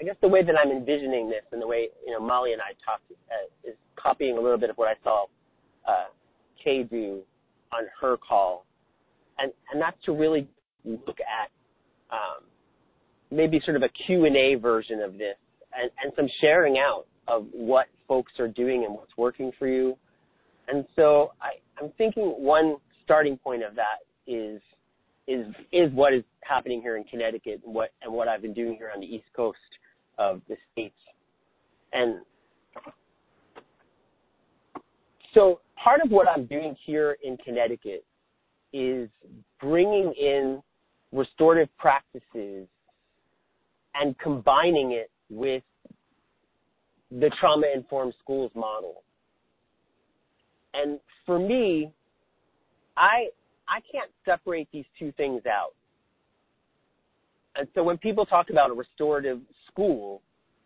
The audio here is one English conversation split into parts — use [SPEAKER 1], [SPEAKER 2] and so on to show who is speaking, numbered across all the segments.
[SPEAKER 1] guess the way that I'm envisioning this and the way, Molly and I talked is copying a little bit of what I saw Kay do on her call. And that's to really look at maybe sort of a Q&A version of this and some sharing out of what folks are doing and what's working for you. And so I'm thinking one starting point of that is what is happening here in Connecticut and what I've been doing here on the East Coast of the states. And so part of what I'm doing here in Connecticut is bringing in restorative practices and combining it with the trauma-informed schools model. And for me, I can't separate these two things out. And so when people talk about a restorative school,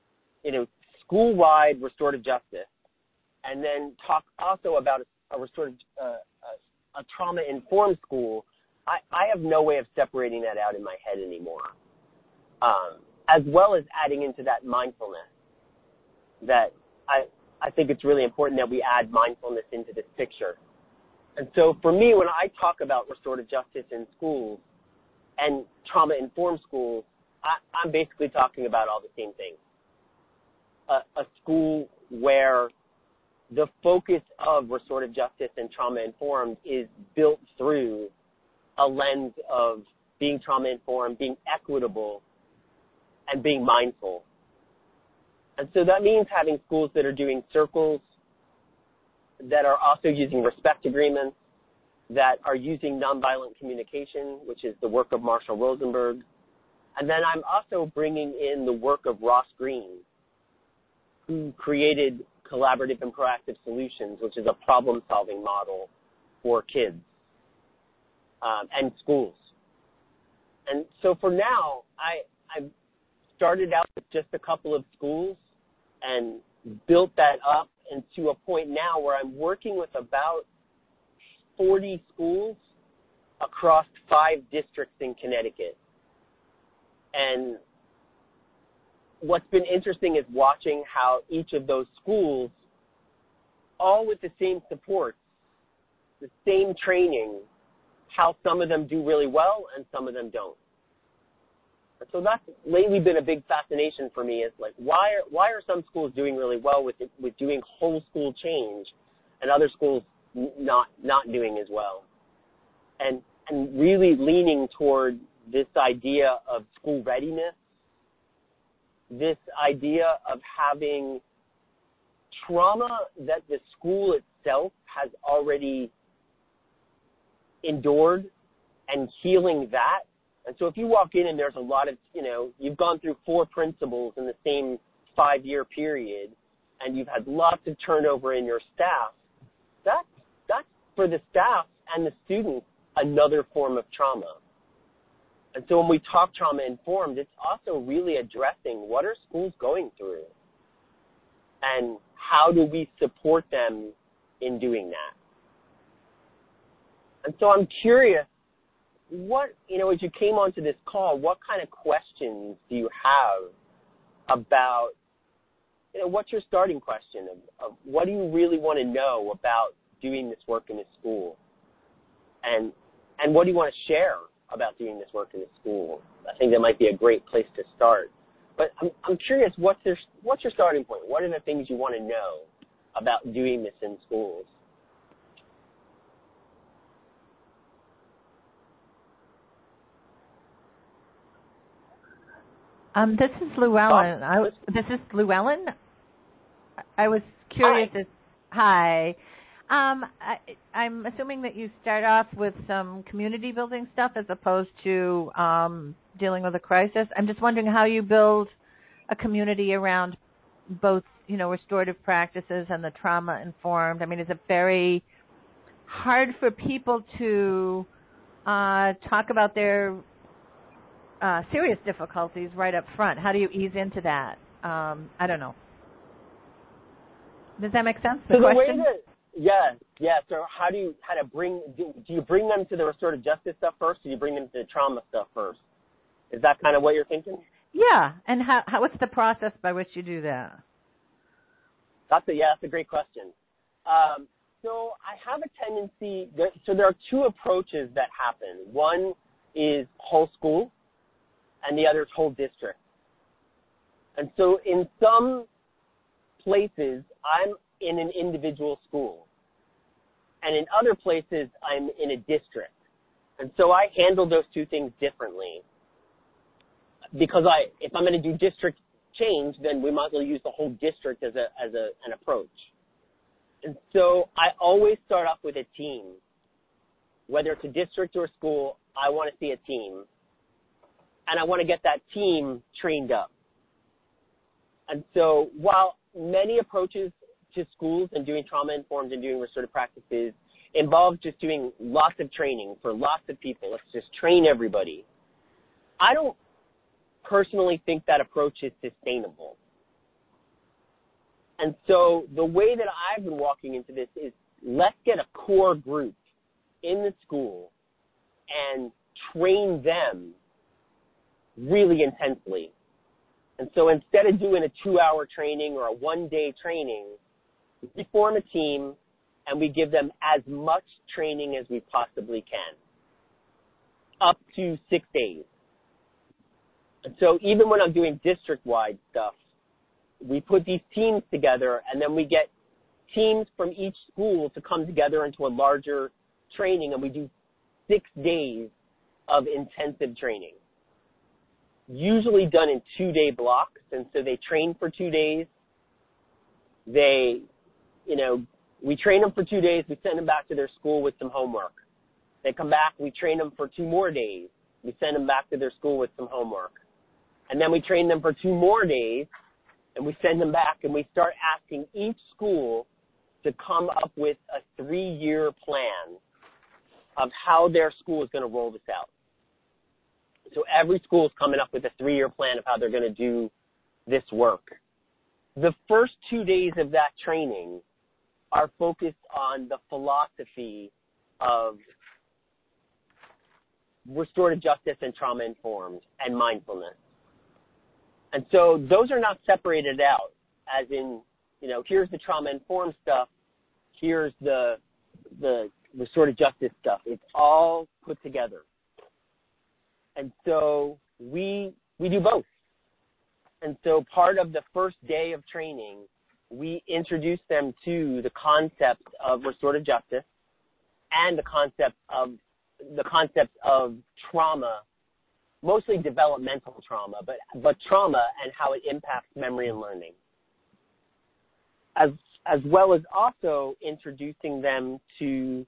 [SPEAKER 1] school-wide restorative justice, and then talk also about a restorative, a trauma-informed school, I have no way of separating that out in my head anymore. As well as adding into that mindfulness, that I think it's really important that we add mindfulness into this picture. And so for me, when I talk about restorative justice in schools and trauma-informed schools, I'm basically talking about all the same things. A school where the focus of restorative justice and trauma-informed is built through a lens of being trauma-informed, being equitable, and being mindful. And so that means having schools that are doing circles, that are also using respect agreements, that are using nonviolent communication, which is the work of Marshall Rosenberg. And then I'm also bringing in the work of Ross Greene, who created collaborative and proactive solutions, which is a problem-solving model for kids and schools. And so for now, I've started out with just a couple of schools and built that up and to a point now where I'm working with about 40 schools across 5 districts in Connecticut. And what's been interesting is watching how each of those schools, all with the same support, the same training, how some of them do really well and some of them don't. And so that's lately been a big fascination for me, is like, why are some schools doing really well with doing whole school change and other schools not doing as well? And really leaning toward this idea of school readiness, this idea of having trauma that the school itself has already endured and healing that. And so if you walk in and there's a lot of, you've gone through 4 principals in the same 5-year period and you've had lots of turnover in your staff, that's for the staff and the students another form of trauma. And so when we talk trauma-informed, it's also really addressing what are schools going through and how do we support them in doing that. And so I'm curious, as you came onto this call, what kind of questions do you have about, what's your starting question of what do you really want to know about doing this work in a school? And what do you want to share about doing this work in a school? I think that might be a great place to start. But I'm curious, what's your starting point? What are the things you want to know about doing this in schools?
[SPEAKER 2] This is Llewellyn. This is Llewellyn. I was curious. Hi. I'm assuming that you start off with some community building stuff as opposed to dealing with a crisis. I'm just wondering how you build a community around both, restorative practices and the trauma-informed. I mean, is it very hard for people to talk about their serious difficulties right up front? How do you ease into that? I don't know. Does that make sense? The question?
[SPEAKER 1] So do you bring them to the restorative justice stuff first, or do you bring them to the trauma stuff first? Is that kind of what you're thinking?
[SPEAKER 2] Yeah, and what's the process by which you do that?
[SPEAKER 1] That's a great question. So I have a tendency, so there are two approaches that happen. One is whole school, and the other is whole district. And so in some places, I'm in an individual school. And in other places, I'm in a district. And so I handle those two things differently. Because if I'm going to do district change, then we might as well use the whole district as an approach. And so I always start off with a team. Whether it's a district or a school, I want to see a team. And I want to get that team trained up. And so while many approaches to schools and doing trauma-informed and doing restorative practices involve just doing lots of training for lots of people, let's just train everybody, I don't personally think that approach is sustainable. And so the way that I've been walking into this is let's get a core group in the school and train them really intensely. And so instead of doing a 2-hour training or a 1-day training, we form a team and we give them as much training as we possibly can, up to 6 days. And so even when I'm doing district-wide stuff, we put these teams together, and then we get teams from each school to come together into a larger training, and we do 6 days of intensive training, usually done in 2-day blocks. And so they train for 2 days. We train them for 2 days. We send them back to their school with some homework. They come back. We train them for 2 more days. We send them back to their school with some homework. And then we train them for 2 more days, and we send them back, and we start asking each school to come up with a 3-year plan of how their school is going to roll this out. So every school is coming up with a 3-year plan of how they're going to do this work. The first 2 days of that training are focused on the philosophy of restorative justice and trauma-informed and mindfulness. And so those are not separated out as in, here's the trauma-informed stuff, here's the restorative justice stuff. It's all put together. And so we do both. And so part of the first day of training, we introduce them to the concept of restorative justice and the concept of trauma, mostly developmental trauma, but trauma and how it impacts memory and learning, as well as also introducing them to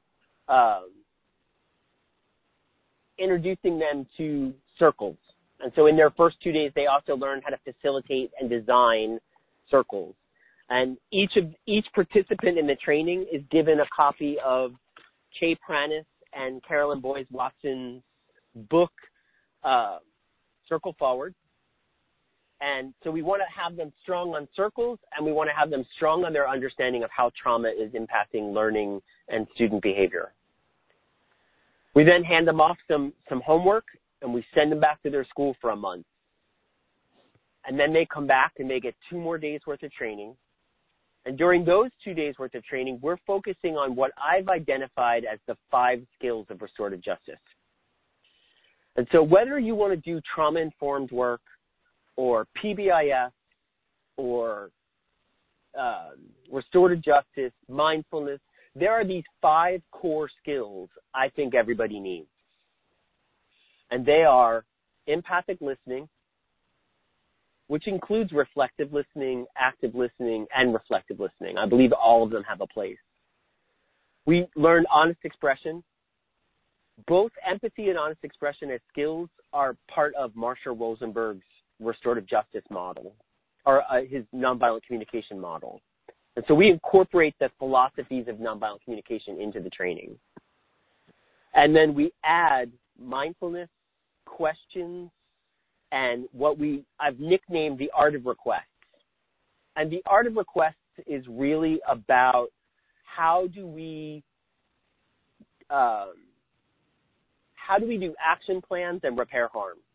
[SPEAKER 1] circles. And so in their first 2 days, they also learn how to facilitate and design circles. And each participant in the training is given a copy of Kay Pranis and Carolyn Boyes Watson's book, Circle Forward. And so we want to have them strong on circles, and we want to have them strong on their understanding of how trauma is impacting learning and student behavior. We then hand them off some homework, and we send them back to their school for a month. And then they come back and they get 2 more days worth of training. And during those 2 days worth of training, we're focusing on what I've identified as the 5 skills of restorative justice. And so whether you want to do trauma-informed work or PBIS or restorative justice, mindfulness, there are these 5 core skills I think everybody needs. And they are empathic listening, which includes reflective listening, active listening, and reflective listening. I believe all of them have a place. We learn honest expression. Both empathy and honest expression as skills are part of Marshall Rosenberg's restorative justice model, or his nonviolent communication model. And so we incorporate the philosophies of nonviolent communication into the training. And then we add mindfulness, questions, and what I've nicknamed the art of requests. And the art of requests is really about how do we do action plans and repair harm.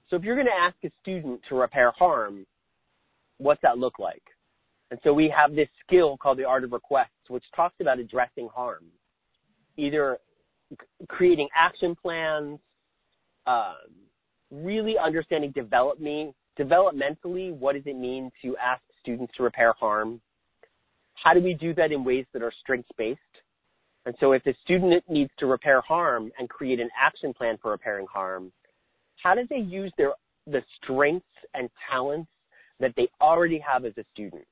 [SPEAKER 1] So if you're going to ask a student to repair harm, what's that look like? And so we have this skill called the art of request, which talks about addressing harm, either creating action plans, really understanding developmentally, what does it mean to ask students to repair harm? How do we do that in ways that are strengths-based? And so if the student needs to repair harm and create an action plan for repairing harm, how do they use the strengths and talents that they already have as a student?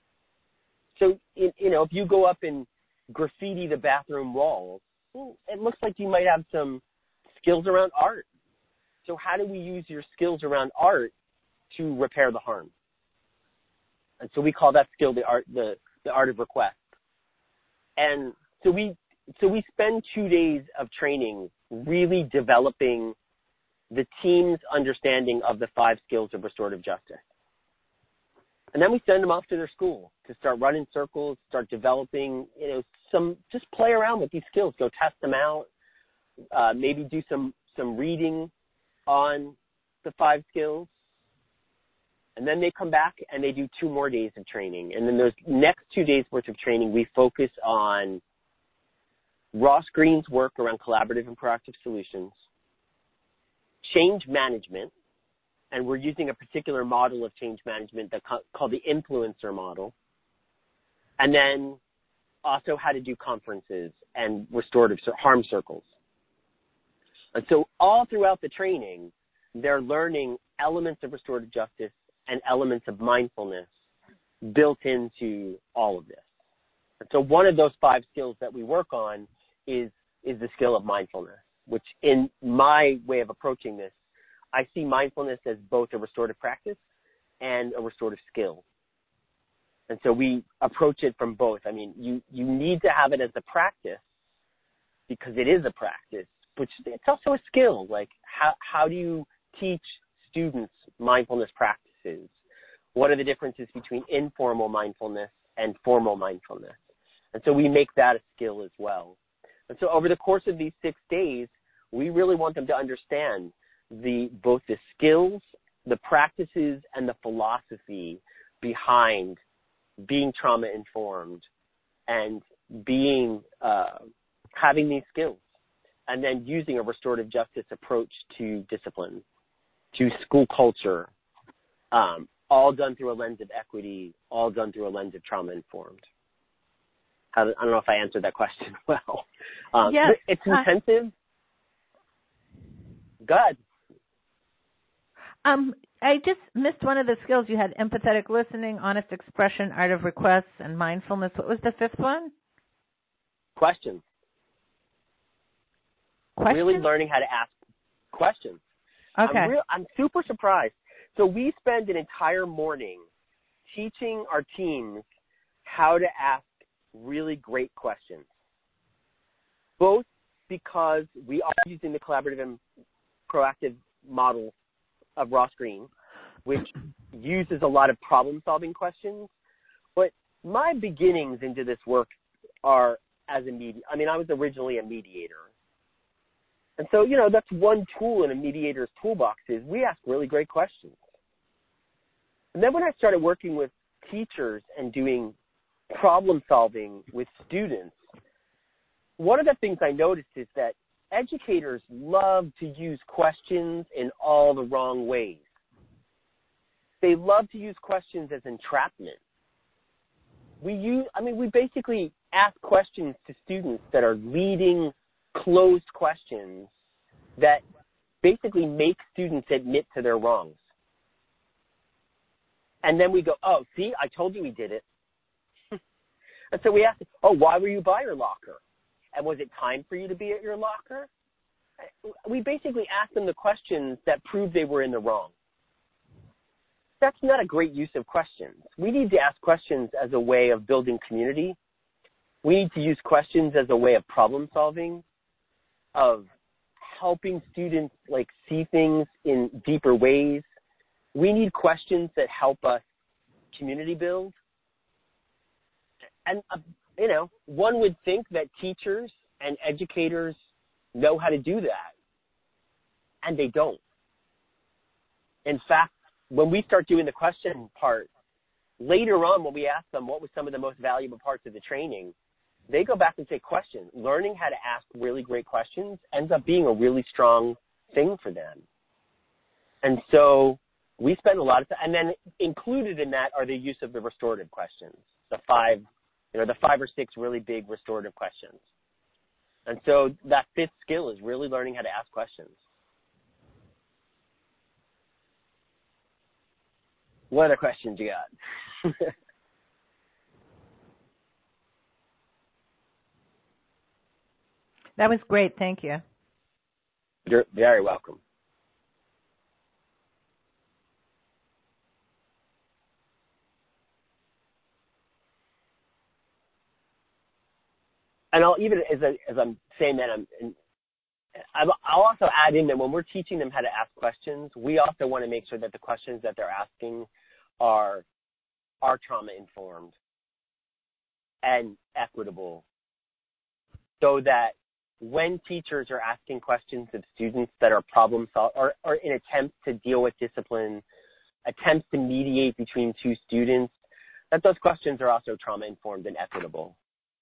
[SPEAKER 1] So, if you go up and graffiti the bathroom walls, it looks like you might have some skills around art. So how do we use your skills around art to repair the harm? And so we call that skill the art of request. And so we spend 2 days of training really developing the team's understanding of the 5 skills of restorative justice. And then we send them off to their school to start running circles, start developing, just play around with these skills, go test them out, maybe do some reading on the 5 skills. And then they come back and they do 2 more days of training. And then those next 2 days worth of training, we focus on Ross Greene's work around collaborative and proactive solutions, change management, and we're using a particular model of change management called the influencer model, and then also how to do conferences and restorative harm circles. And so all throughout the training, they're learning elements of restorative justice and elements of mindfulness built into all of this. And so one of those 5 skills that we work on is the skill of mindfulness, which in my way of approaching this, I see mindfulness as both a restorative practice and a restorative skill. And so we approach it from both. I mean, you need to have it as a practice because it is a practice, but it's also a skill. Like how do you teach students mindfulness practices? What are the differences between informal mindfulness and formal mindfulness? And so we make that a skill as well. And so over the course of these 6 days, we really want them to understand both the skills, the practices, and the philosophy behind being trauma-informed and having these skills, and then using a restorative justice approach to discipline, to school culture, all done through a lens of equity, all done through a lens of trauma-informed. I don't know if I answered that question well.
[SPEAKER 2] Yes.
[SPEAKER 1] It's intensive. Good.
[SPEAKER 2] I just missed one of the skills. You had empathetic listening, honest expression, art of requests, and mindfulness. What was the 5th one?
[SPEAKER 1] Questions. Really learning how to ask questions.
[SPEAKER 2] Okay.
[SPEAKER 1] I'm super surprised. So we spend an entire morning teaching our teams how to ask really great questions, both because we are using the collaborative and proactive model of Ross Greene, which uses a lot of problem-solving questions. But my beginnings into this work are as a mediator. I mean, I was originally a mediator. And so, that's one tool in a mediator's toolbox is we ask really great questions. And then when I started working with teachers and doing problem-solving with students, one of the things I noticed is that educators love to use questions in all the wrong ways. They love to use questions as entrapment. We basically ask questions to students that are leading closed questions that basically make students admit to their wrongs. And then we go, oh, see, I told you we did it. And so we ask, oh, why were you by your locker? And was it time for you to be at your locker? We basically ask them the questions that prove they were in the wrong. That's not a great use of questions. We need to ask questions as a way of building community. We need to use questions as a way of problem solving, of helping students see things in deeper ways. We need questions that help us community build. And, one would think that teachers and educators know how to do that, and they don't. In fact, when we start doing the question part, later on when we ask them what was some of the most valuable parts of the training, they go back and say questions. Learning how to ask really great questions ends up being a really strong thing for them. And so we spend a lot of time, and then included in that are the use of the restorative questions, the 5 or 6 really big restorative questions. And so that 5th skill is really learning how to ask questions. What other questions you got?
[SPEAKER 2] That was great. Thank you.
[SPEAKER 1] You're very welcome. And I'll even, as I'm saying that, I'll also add in that when we're teaching them how to ask questions, we also want to make sure that the questions that they're asking are trauma-informed and equitable, so that when teachers are asking questions of students that are problem-solving or in attempts to deal with discipline, attempts to mediate between 2 students, that those questions are also trauma-informed and equitable.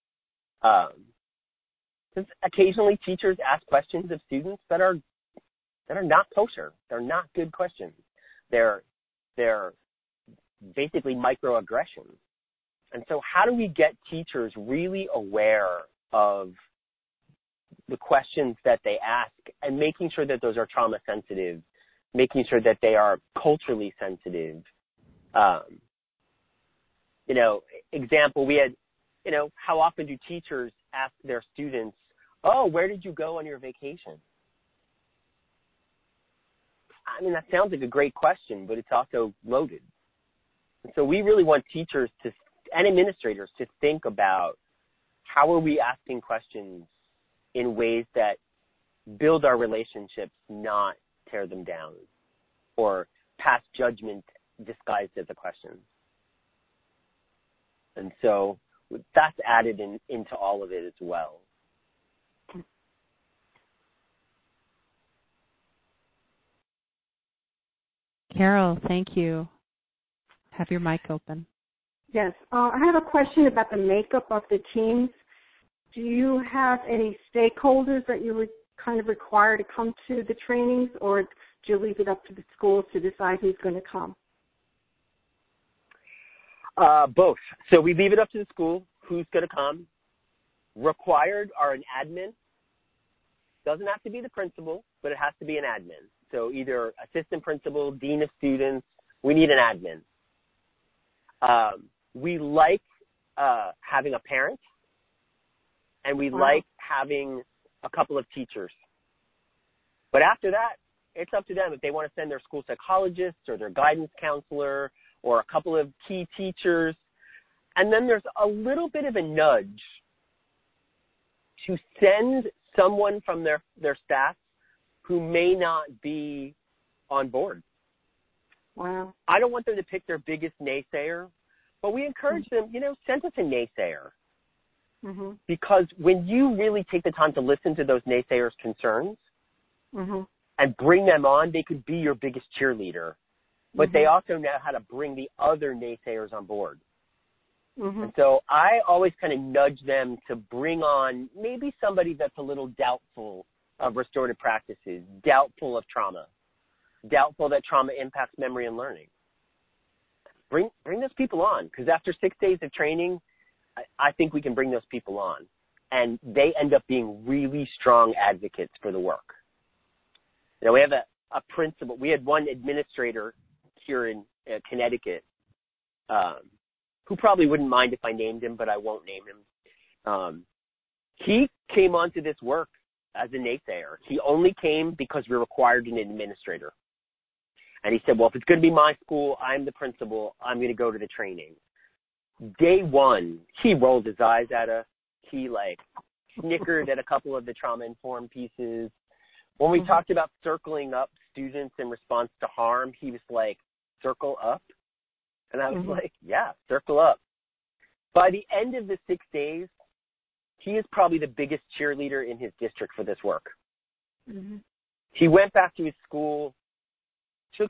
[SPEAKER 1] Because occasionally teachers ask questions of students that are not kosher. They're not good questions. They're basically microaggressions. And so how do we get teachers really aware of the questions that they ask and making sure that those are trauma sensitive, making sure that they are culturally sensitive? Example, we had, how often do teachers ask their students, oh, where did you go on your vacation? I mean, that sounds like a great question, but it's also loaded. And so we really want teachers and administrators to think about how are we asking questions in ways that build our relationships, not tear them down or pass judgment disguised as a question. And so that's added into all of it as well.
[SPEAKER 3] Carol, thank you. Have your mic open.
[SPEAKER 4] Yes. I have a question about the makeup of the teams. Do you have any stakeholders that you would kind of require to come to the trainings, or do you leave it up to the schools to decide who's going to come?
[SPEAKER 1] Both. So we leave it up to the school who's going to come. Required are an admin. Doesn't have to be the principal, but it has to be an admin. So either assistant principal, dean of students, we need an admin. We like having a parent, and we like having a couple of teachers. But after that, it's up to them if they want to send their school psychologist or their guidance counselor or a couple of key teachers. And then there's a little bit of a nudge to send someone from their staff who may not be on board.
[SPEAKER 4] Wow.
[SPEAKER 1] I don't want them to pick their biggest naysayer, but we encourage them, send us a naysayer.
[SPEAKER 4] Mm-hmm.
[SPEAKER 1] Because when you really take the time to listen to those naysayers' concerns and bring them on, they could be your biggest cheerleader. But they also know how to bring the other naysayers on board. And so I always kind of nudge them to bring on maybe somebody that's a little doubtful of restorative practices, doubtful of trauma, doubtful that trauma impacts memory and learning. Bring those people on, because after 6 days of training, I think we can bring those people on, and they end up being really strong advocates for the work. We have a principal. We had one administrator here in Connecticut who probably wouldn't mind if I named him, but I won't name him. He came onto this work as a naysayer. He only came because we required an administrator. And he said, well, if it's going to be my school, I'm the principal, I'm going to go to the training. Day one, he rolled his eyes at us. He snickered at a couple of the trauma-informed pieces. When we talked about circling up students in response to harm, he was like, circle up? And I was like, yeah, circle up. By the end of the 6 days, he is probably the biggest cheerleader in his district for this work. He went back to his school, took his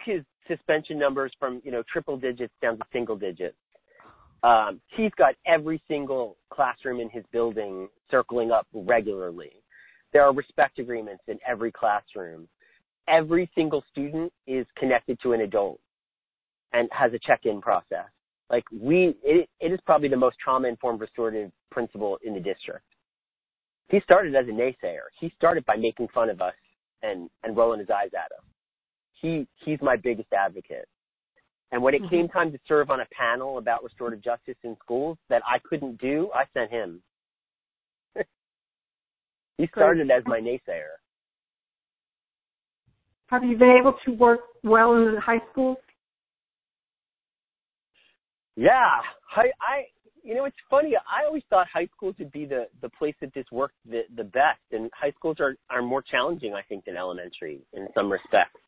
[SPEAKER 1] suspension numbers from, triple digits down to single digits. He's got every single classroom in his building circling up regularly. There are respect agreements in every classroom. Every single student is connected to an adult and has a check-in process. Like it is probably the most trauma-informed restorative principal in the district. He started as a naysayer. He started by making fun of us and rolling his eyes at us. He's my biggest advocate. And when it came time to serve on a panel about restorative justice in schools that I couldn't do, I sent him. He started as my naysayer.
[SPEAKER 4] Have you been able to work well in the high schools?
[SPEAKER 1] Yeah. It's funny. I always thought high schools would be the place that this worked the best. And high schools are more challenging, I think, than elementary in some respects.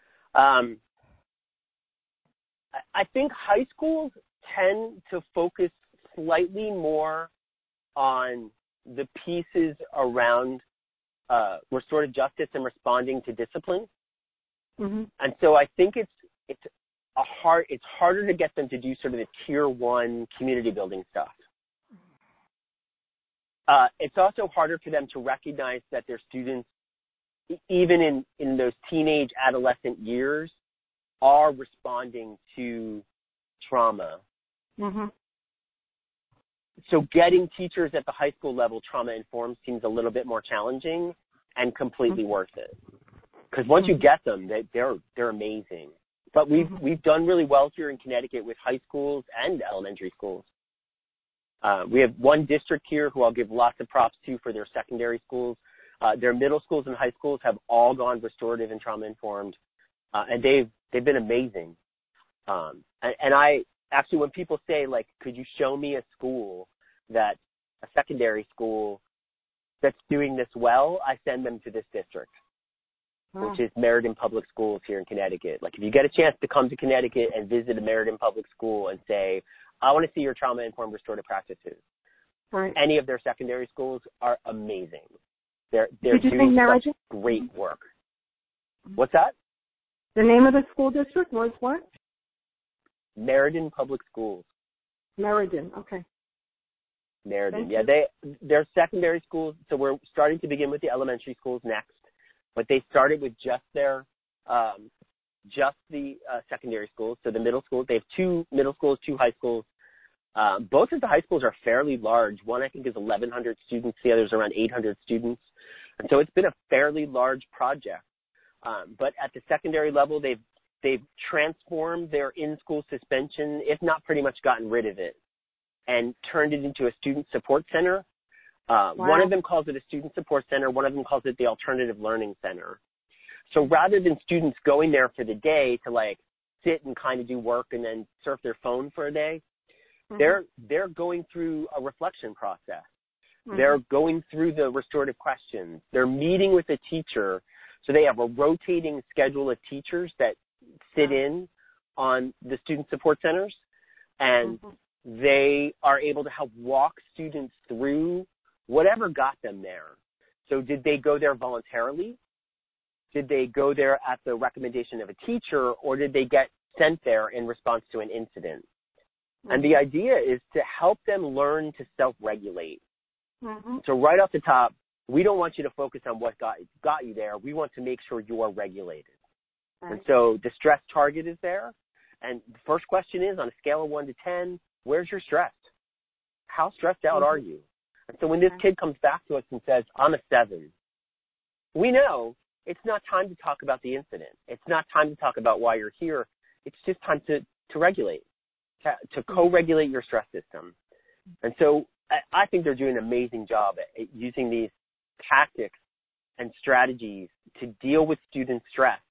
[SPEAKER 1] I think high schools tend to focus slightly more on the pieces around restorative justice and responding to discipline. Mm-hmm. And so I think it's harder to get them to do sort of the tier 1 community building stuff. It's also harder for them to recognize that their students, even in those teenage, adolescent years, are responding to trauma. Mm-hmm. So getting teachers at the high school level trauma-informed seems a little bit more challenging and completely worth it. Because once you get them, they're amazing. But we've done really well here in Connecticut with high schools and elementary schools. We have one district here who I'll give lots of props to for their secondary schools. Their middle schools and high schools have all gone restorative and trauma-informed, and they've been amazing. And I actually, when people say, like, could you show me a secondary school that's doing this well, I send them to this district, which is Meriden Public Schools here in Connecticut. Like, if you get a chance to come to Connecticut and visit a Meriden Public School and say, I want to see your trauma-informed restorative practices, any of their secondary schools are amazing. They're doing such great work. What's that?
[SPEAKER 4] The name of the school district was what?
[SPEAKER 1] Meriden Public Schools.
[SPEAKER 4] Meriden, okay.
[SPEAKER 1] Meriden, yeah. They're secondary schools, so we're starting to begin with the elementary schools next. But they started with just the secondary schools. So the middle schools, they have 2 middle schools, 2 high schools. Both of the high schools are fairly large. One, I think, is 1,100 students. The other is around 800 students. And so it's been a fairly large project. But at the secondary level, they've transformed their in-school suspension, if not pretty much gotten rid of it, and turned it into a student support center. Wow. One of them calls it a student support center. One of them calls it the alternative learning center. So rather than students going there for the day to like sit and kind of do work and then surf their phone for a day, they're going through a reflection process. They're going through the restorative questions. They're meeting with a teacher. So they have a rotating schedule of teachers that sit in on the student support centers, and they are able to help walk students through whatever got them there. So did they go there voluntarily? Did they go there at the recommendation of a teacher, or did they get sent there in response to an incident? And the idea is to help them learn to self-regulate. So right off the top, we don't want you to focus on what got you there. We want to make sure you are regulated. And so the stress target is there. And the first question is, on a scale of 1 to 10, where's your stress? How stressed out are you? And so when this kid comes back to us and says, I'm a 7, we know it's not time to talk about the incident. It's not time to talk about why you're here. It's just time to regulate, to co-regulate your stress system. And so I think they're doing an amazing job at using these tactics and strategies to deal with student stress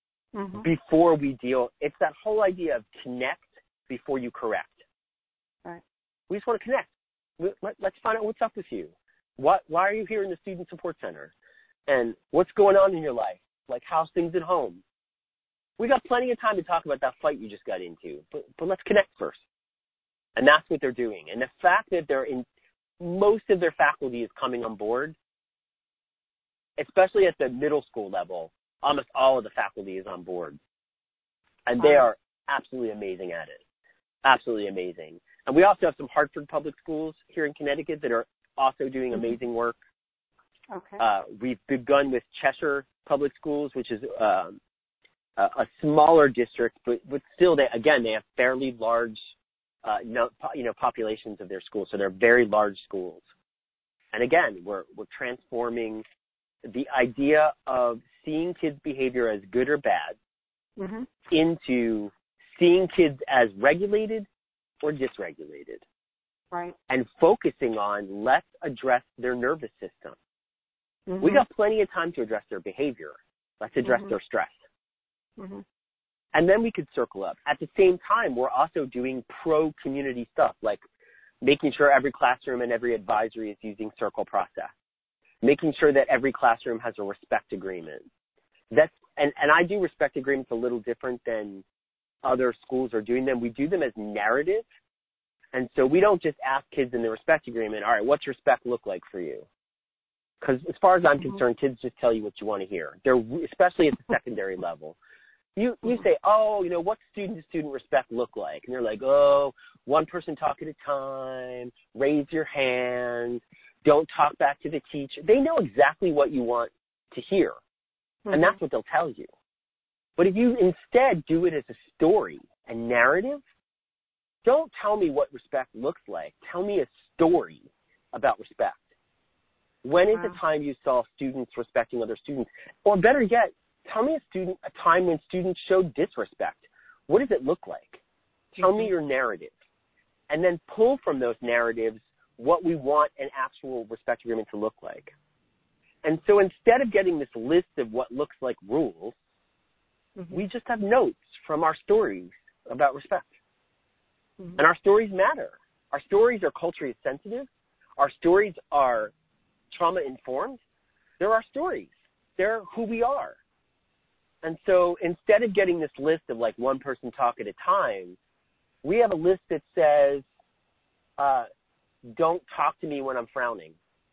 [SPEAKER 1] before we deal. It's that whole idea of connect before you correct. Right. We just want to connect. Let's find out what's up with you. Why are you here in the student support center? And what's going on in your life? Like, how's things at home? We got plenty of time to talk about that fight you just got into, but let's connect first. And that's what they're doing. And the fact that most of their faculty is coming on board, especially at the middle school level, almost all of the faculty is on board. And they are absolutely amazing at it. Absolutely amazing. And we also have some Hartford public schools here in Connecticut that are also doing amazing work.
[SPEAKER 4] Okay.
[SPEAKER 1] We've begun with Cheshire Public Schools, which is a smaller district, but still, they have fairly large, populations of their schools. So they're very large schools. And again, we're transforming the idea of seeing kids' behavior as good or bad into seeing kids as regulated or dysregulated.
[SPEAKER 4] Right.
[SPEAKER 1] And focusing on, let's address their nervous system. We got plenty of time to address their behavior. Let's address their stress. And then we could circle up. At the same time, we're also doing pro-community stuff, like making sure every classroom and every advisory is using circle process, making sure that every classroom has a respect agreement. And I do respect agreements a little different than other schools are doing them. We do them as narrative. And so we don't just ask kids in the respect agreement, all right, what's respect look like for you? Because as far as I'm concerned, kids just tell you what you want to hear. They're, especially at the secondary level. You say, what's student-to-student respect look like? And they're like, one person talk at a time, raise your hand, don't talk back to the teacher. They know exactly what you want to hear, and that's what they'll tell you. But if you instead do it as a story, a narrative, don't tell me what respect looks like. Tell me a story about respect. When is the time you saw students respecting other students? Or better yet, tell me a time when students showed disrespect. What does it look like? Tell me your narrative. And then pull from those narratives what we want an actual respect agreement to look like. And so instead of getting this list of what looks like rules, we just have notes from our stories about respect. And our stories matter. Our stories are culturally sensitive. Our stories are trauma-informed. They're our stories. They're who we are. And so instead of getting this list of like one person talk at a time, we have a list that says, don't talk to me when I'm frowning.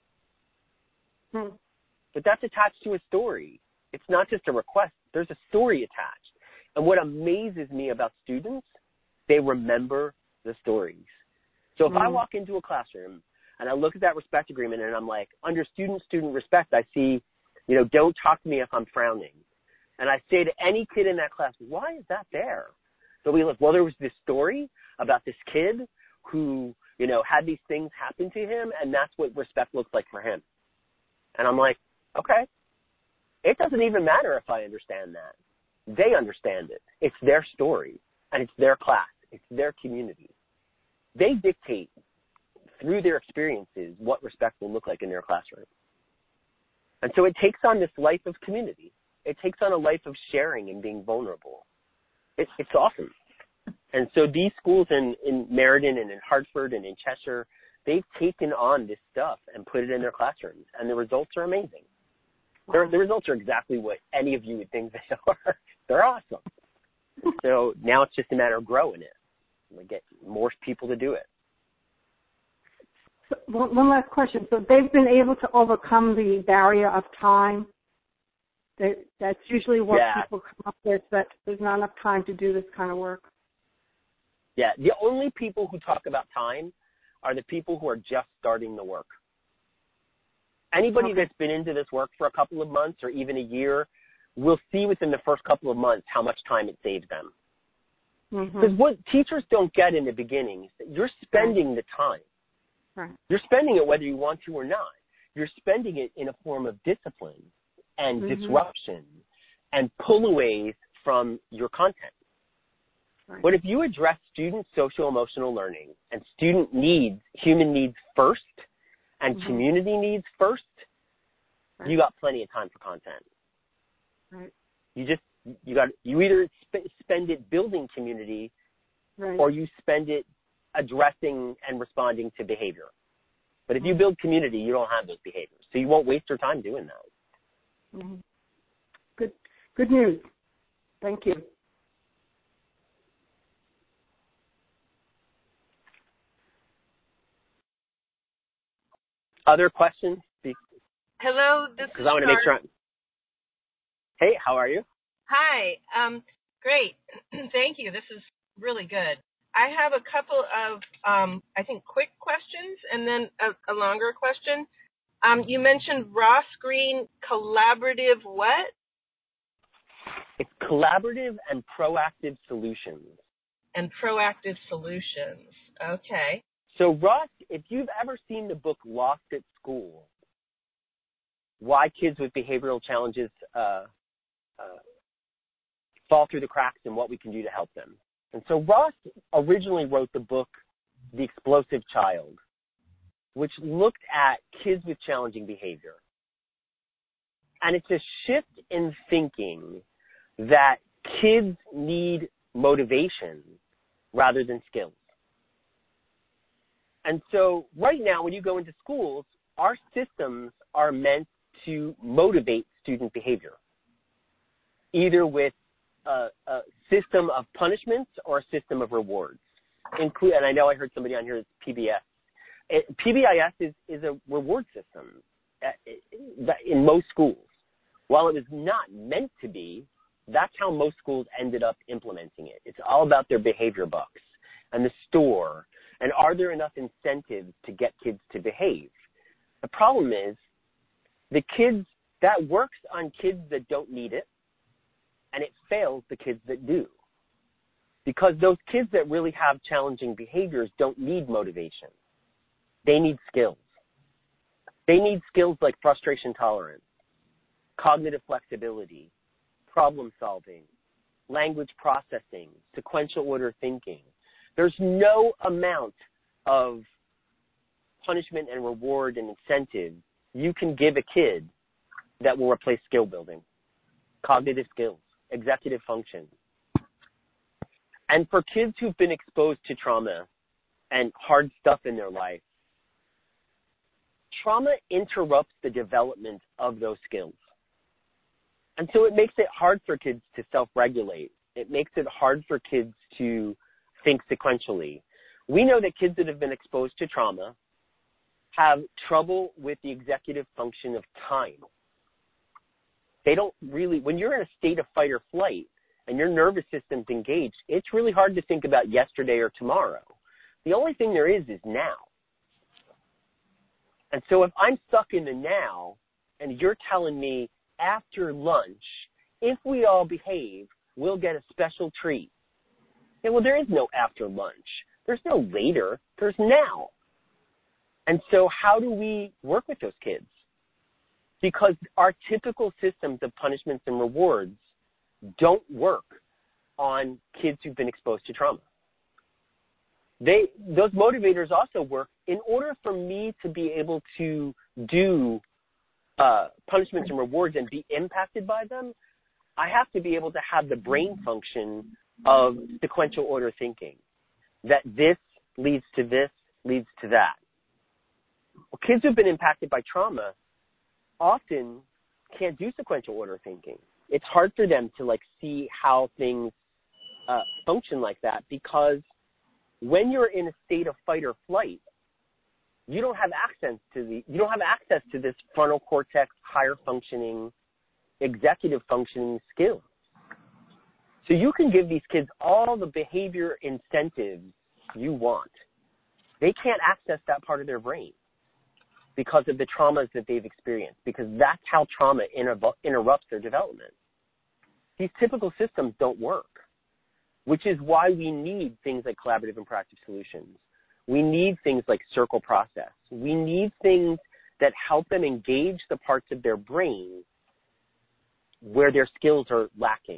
[SPEAKER 1] But that's attached to a story. It's not just a request. There's a story attached. And what amazes me about students, they remember the stories. So if I walk into a classroom and I look at that respect agreement and I'm like, under student-student respect, I see, don't talk to me if I'm frowning. And I say to any kid in that class, why is that there? So we look, well, there was this story about this kid who, had these things happen to him, and that's what respect looks like for him. And I'm like, okay. It doesn't even matter if I understand that. They understand it. It's their story, and it's their class. It's their community. They dictate through their experiences what respect will look like in their classroom. And so it takes on this life of community. It takes on a life of sharing and being vulnerable. It's awesome. And so these schools in Meriden and in Hartford and in Cheshire, they've taken on this stuff and put it in their classrooms, and the results are amazing. The results are exactly what any of you would think they are. They're awesome. So now it's just a matter of growing it. We get more people to do it.
[SPEAKER 4] So one last question. So they've been able to overcome the barrier of time. That's usually what people come up with, that there's not enough time to do this kind of work.
[SPEAKER 1] Yeah, the only people who talk about time are the people who are just starting the work. Anybody that's been into this work for a couple of months or even a year will see within the first couple of months how much time it saves them. Because what teachers don't get in the beginning is that you're spending the time.
[SPEAKER 4] Right.
[SPEAKER 1] You're spending it whether you want to or not. You're spending it in a form of discipline and disruption and pull-aways from your content.
[SPEAKER 4] Right.
[SPEAKER 1] But if you address student social-emotional learning and student needs, human needs first, and community needs first, you got plenty of time for content.
[SPEAKER 4] Right.
[SPEAKER 1] You either spend it building community, or you spend it addressing and responding to behavior. But if you build community, you don't have those behaviors, so you won't waste your time doing that.
[SPEAKER 4] Good news. Thank you.
[SPEAKER 1] Other questions?
[SPEAKER 5] Hello, this is
[SPEAKER 1] Because I want to make sure. Hey, how are you?
[SPEAKER 5] Hi. Great. Thank you. This is really good. I have a couple of, I think, quick questions and then a longer question. You mentioned Ross Greene collaborative what?
[SPEAKER 1] It's collaborative and proactive solutions.
[SPEAKER 5] And proactive solutions. Okay.
[SPEAKER 1] So, Ross, if you've ever seen the book Lost at School, Why Kids with Behavioral Challenges Fall Through the Cracks and What We Can Do to Help Them. And so Ross originally wrote the book The Explosive Child, which looked at kids with challenging behavior. And it's a shift in thinking that kids need motivation rather than skills. And so right now, when you go into schools, our systems are meant to motivate student behavior, either with a system of punishments or a system of rewards. And I know I heard somebody on here is PBS. PBIS is a reward system in most schools. While it was not meant to be, that's how most schools ended up implementing it. It's all about their behavior bucks and the store, and are there enough incentives to get kids to behave? The problem is that works on kids that don't need it, and it fails the kids that do. Because those kids that really have challenging behaviors don't need motivation. They need skills. They need skills like frustration tolerance, cognitive flexibility, problem solving, language processing, sequential order thinking. There's no amount of punishment and reward and incentive you can give a kid that will replace skill building, cognitive skills, executive function. And for kids who've been exposed to trauma and hard stuff in their life, trauma interrupts the development of those skills. And so it makes it hard for kids to self-regulate. It makes it hard for kids to think sequentially. We know that kids that have been exposed to trauma have trouble with the executive function of time. They don't really, when you're in a state of fight or flight and your nervous system's engaged, it's really hard to think about yesterday or tomorrow. The only thing there is now. And so if I'm stuck in the now and you're telling me after lunch, if we all behave, we'll get a special treat. Yeah, well, there is no after lunch. There's no later. There's now. And so how do we work with those kids? Because our typical systems of punishments and rewards don't work on kids who've been exposed to trauma. Those motivators also work in order for me to be able to do punishments and rewards and be impacted by them. I have to be able to have the brain function of sequential order thinking, that this leads to this, leads to that. Well, kids who've been impacted by trauma often can't do sequential order thinking. It's hard for them to see how things function like that, because when you're in a state of fight or flight, you don't have access to this frontal cortex, higher functioning, executive functioning skills. So you can give these kids all the behavior incentives you want. They can't access that part of their brain because of the traumas that they've experienced, because that's how trauma interrupts their development. These typical systems don't work, which is why we need things like collaborative and proactive solutions. We need things like circle process. We need things that help them engage the parts of their brain where their skills are lacking.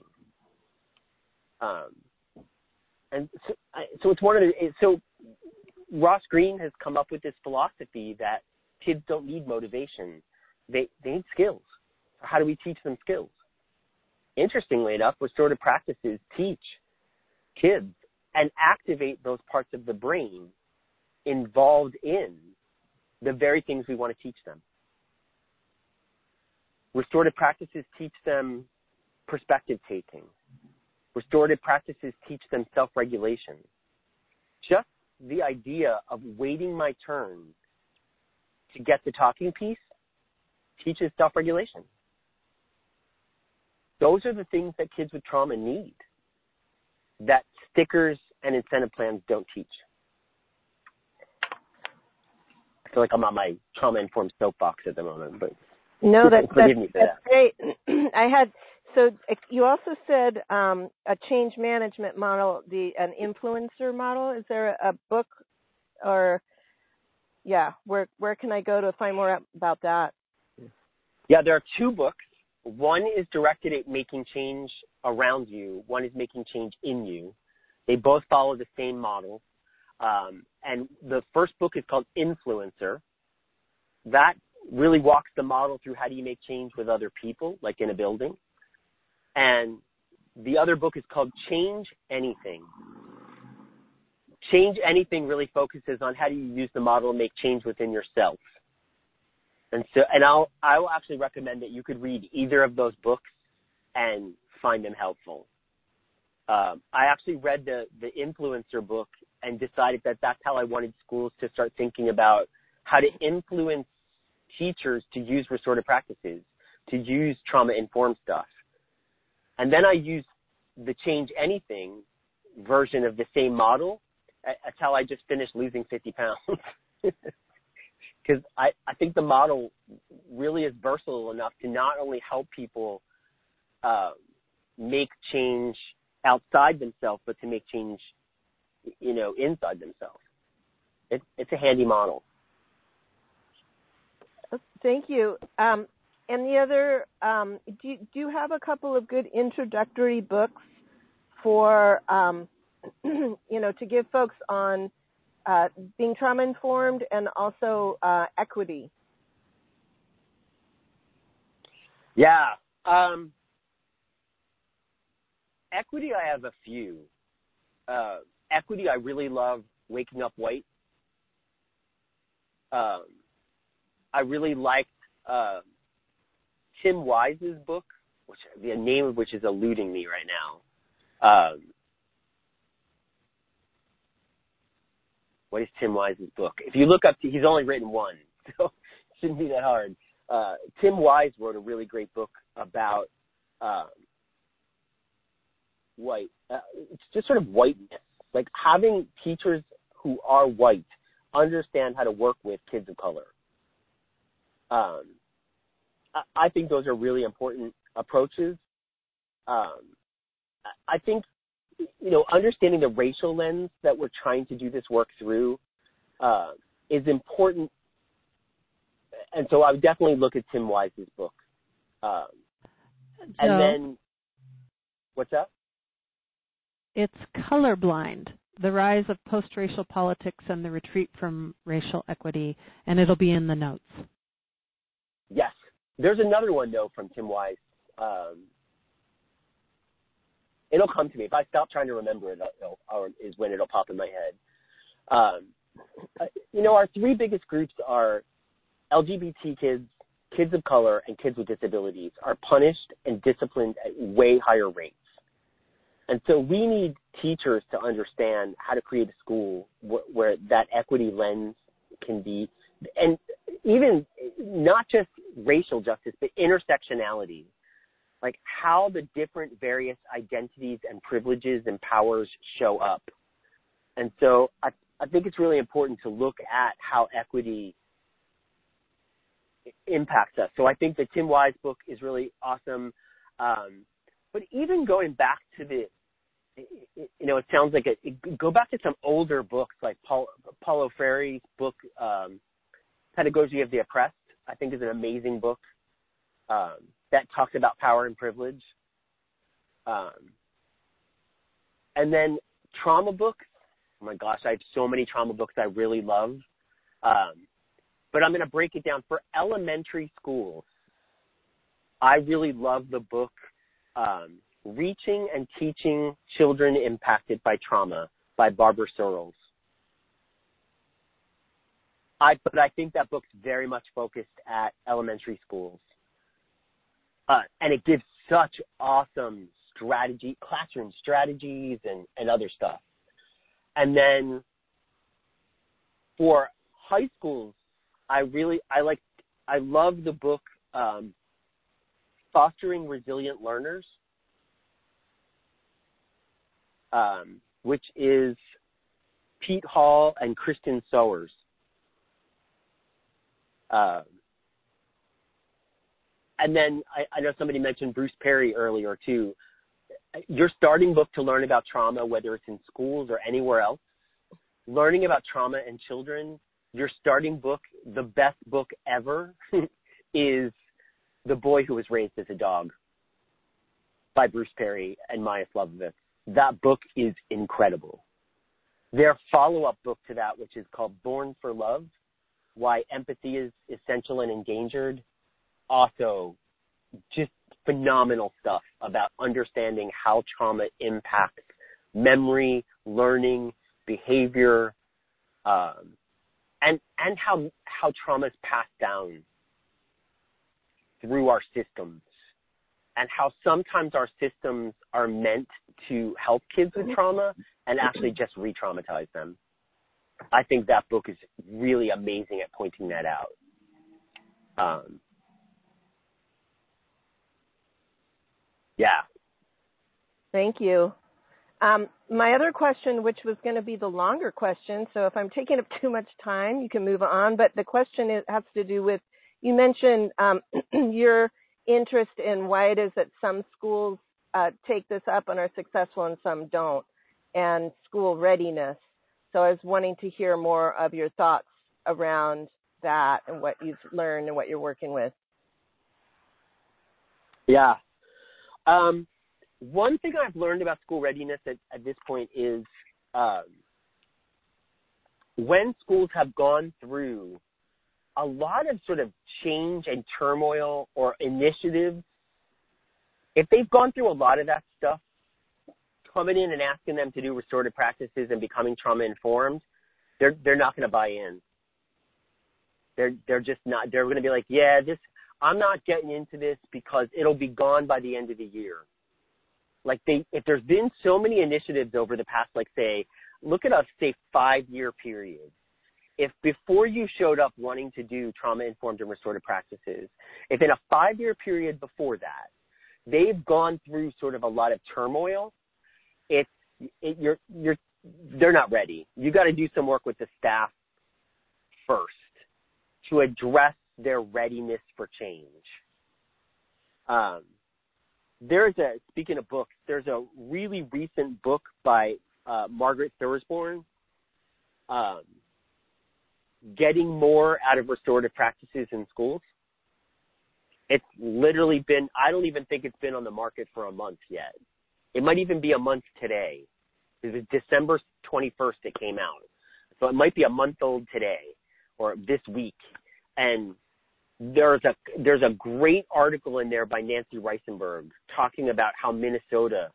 [SPEAKER 1] And so it's one of the, so Ross Greene has come up with this philosophy that kids don't need motivation. They need skills. So how do we teach them skills? Interestingly enough, restorative practices teach kids and activate those parts of the brain involved in the very things we want to teach them. Restorative practices teach them perspective taking. Restorative practices teach them self-regulation. Just the idea of waiting my turn to get the talking piece teaches self-regulation. Those are the things that kids with trauma need. that stickers and incentive plans don't teach. I feel like I'm on my trauma-informed soapbox at the moment, but
[SPEAKER 5] no, that's
[SPEAKER 1] great.
[SPEAKER 5] So you also said a change management model, an influencer model. Is there a book or, where can I go to find more about that?
[SPEAKER 1] Yeah, there are 2 books. One is directed at making change around you. One is making change in you. They both follow the same model. And the first book is called Influencer. That really walks the model through how do you make change with other people, like in a building. And the other book is called Change Anything. Change Anything really focuses on how do you use the model to make change within yourself. And I will actually recommend that you could read either of those books and find them helpful. I actually read the Influencer book and decided that that's how I wanted schools to start thinking about how to influence teachers to use restorative practices, to use trauma-informed stuff. And then I used the Change Anything version of the same model. That's how I just finished losing 50 pounds. Because I think the model really is versatile enough to not only help people make change outside themselves, but to make change, inside themselves. It's a handy model.
[SPEAKER 5] Thank you. And the other, do you have a couple of good introductory books for, to give folks on being trauma-informed and also equity?
[SPEAKER 1] Yeah. Equity, I have a few. Equity, I really love Waking Up White. I really liked Tim Wise's book, which the name of which is eluding me right now. What is Tim Wise's book? If you look up, he's only written one, so it shouldn't be that hard. Tim Wise wrote a really great book about white. It's just sort of whiteness, like having teachers who are white understand how to work with kids of color. I think those are really important approaches. I think, understanding the racial lens that we're trying to do this work through is important. And so I would definitely look at Tim Wise's book. And then, what's that?
[SPEAKER 3] It's Colorblind, The Rise of Post-Racial Politics and the Retreat from Racial Equity, and it'll be in the notes.
[SPEAKER 1] Yes. There's another one, though, from Tim Wise. It'll come to me. If I stop trying to remember it, is when it'll pop in my head. Our 3 biggest groups are LGBT kids, kids of color, and kids with disabilities are punished and disciplined at way higher rates. And so we need teachers to understand how to create a school where that equity lens can be, and even not just racial justice, but intersectionality, like how the different various identities and privileges and powers show up. And so I think it's really important to look at how equity impacts us. So I think the Tim Wise book is really awesome. But even going back to it sounds like go back to some older books like Paulo Freire's book, Pedagogy of the Oppressed, I think is an amazing book that talks about power and privilege. And then trauma books. Oh my gosh, I have so many trauma books I really love. But I'm going to break it down. For elementary schools, I really love the book Reaching and Teaching Children Impacted by Trauma by Barbara Searles. But I think that book's very much focused at elementary schools. And it gives such awesome classroom strategies and other stuff. And then for high schools, I love the book Fostering Resilient Learners. which is Pete Hall and Kristen Sowers. And then I know somebody mentioned Bruce Perry earlier too. Your starting book to learn about trauma, whether it's in schools or anywhere else, learning about trauma in children, your starting book, the best book ever, is The Boy Who Was Raised as a Dog by Bruce Perry and Maya Slavovitz. That book is incredible. Their follow-up book to that, which is called Born for Love, Why Empathy is Essential and Endangered, also just phenomenal stuff about understanding how trauma impacts memory, learning, behavior, and how trauma is passed down through our systems, and how sometimes our systems are meant to help kids with trauma and actually just re-traumatize them. I think that book is really amazing at pointing that out. Yeah.
[SPEAKER 5] Thank you. My other question, which was going to be the longer question, so if I'm taking up too much time, you can move on, but the question has to do with, you mentioned your interest in why it is that some schools take this up and are successful and some don't, and school readiness. So I was wanting to hear more of your thoughts around that and what you've learned and what you're working with.
[SPEAKER 1] Yeah. One thing I've learned about school readiness at this point is when schools have gone through a lot of sort of change and turmoil or initiatives, if they've gone through a lot of that stuff, coming in and asking them to do restorative practices and becoming trauma-informed, they're not going to buy in. They're just not. They're going to be like, yeah, I'm not getting into this because it'll be gone by the end of the year. Like if there's been so many initiatives over the past, like say, look at a 5-year period. If before you showed up wanting to do trauma-informed and restorative practices, if in a 5-year period before that, they've gone through sort of a lot of turmoil, they're not ready. You got to do some work with the staff first to address their readiness for change. Speaking of books, there's a really recent book by Margaret Thursborn, Getting More Out of Restorative Practices in Schools. It's literally been, I don't even think it's been on the market for a month yet. It might even be a month today. It was December 21st it came out. So it might be a month old today or this week. And there's a great article in there by Nancy Reisenberg talking about how Minnesota,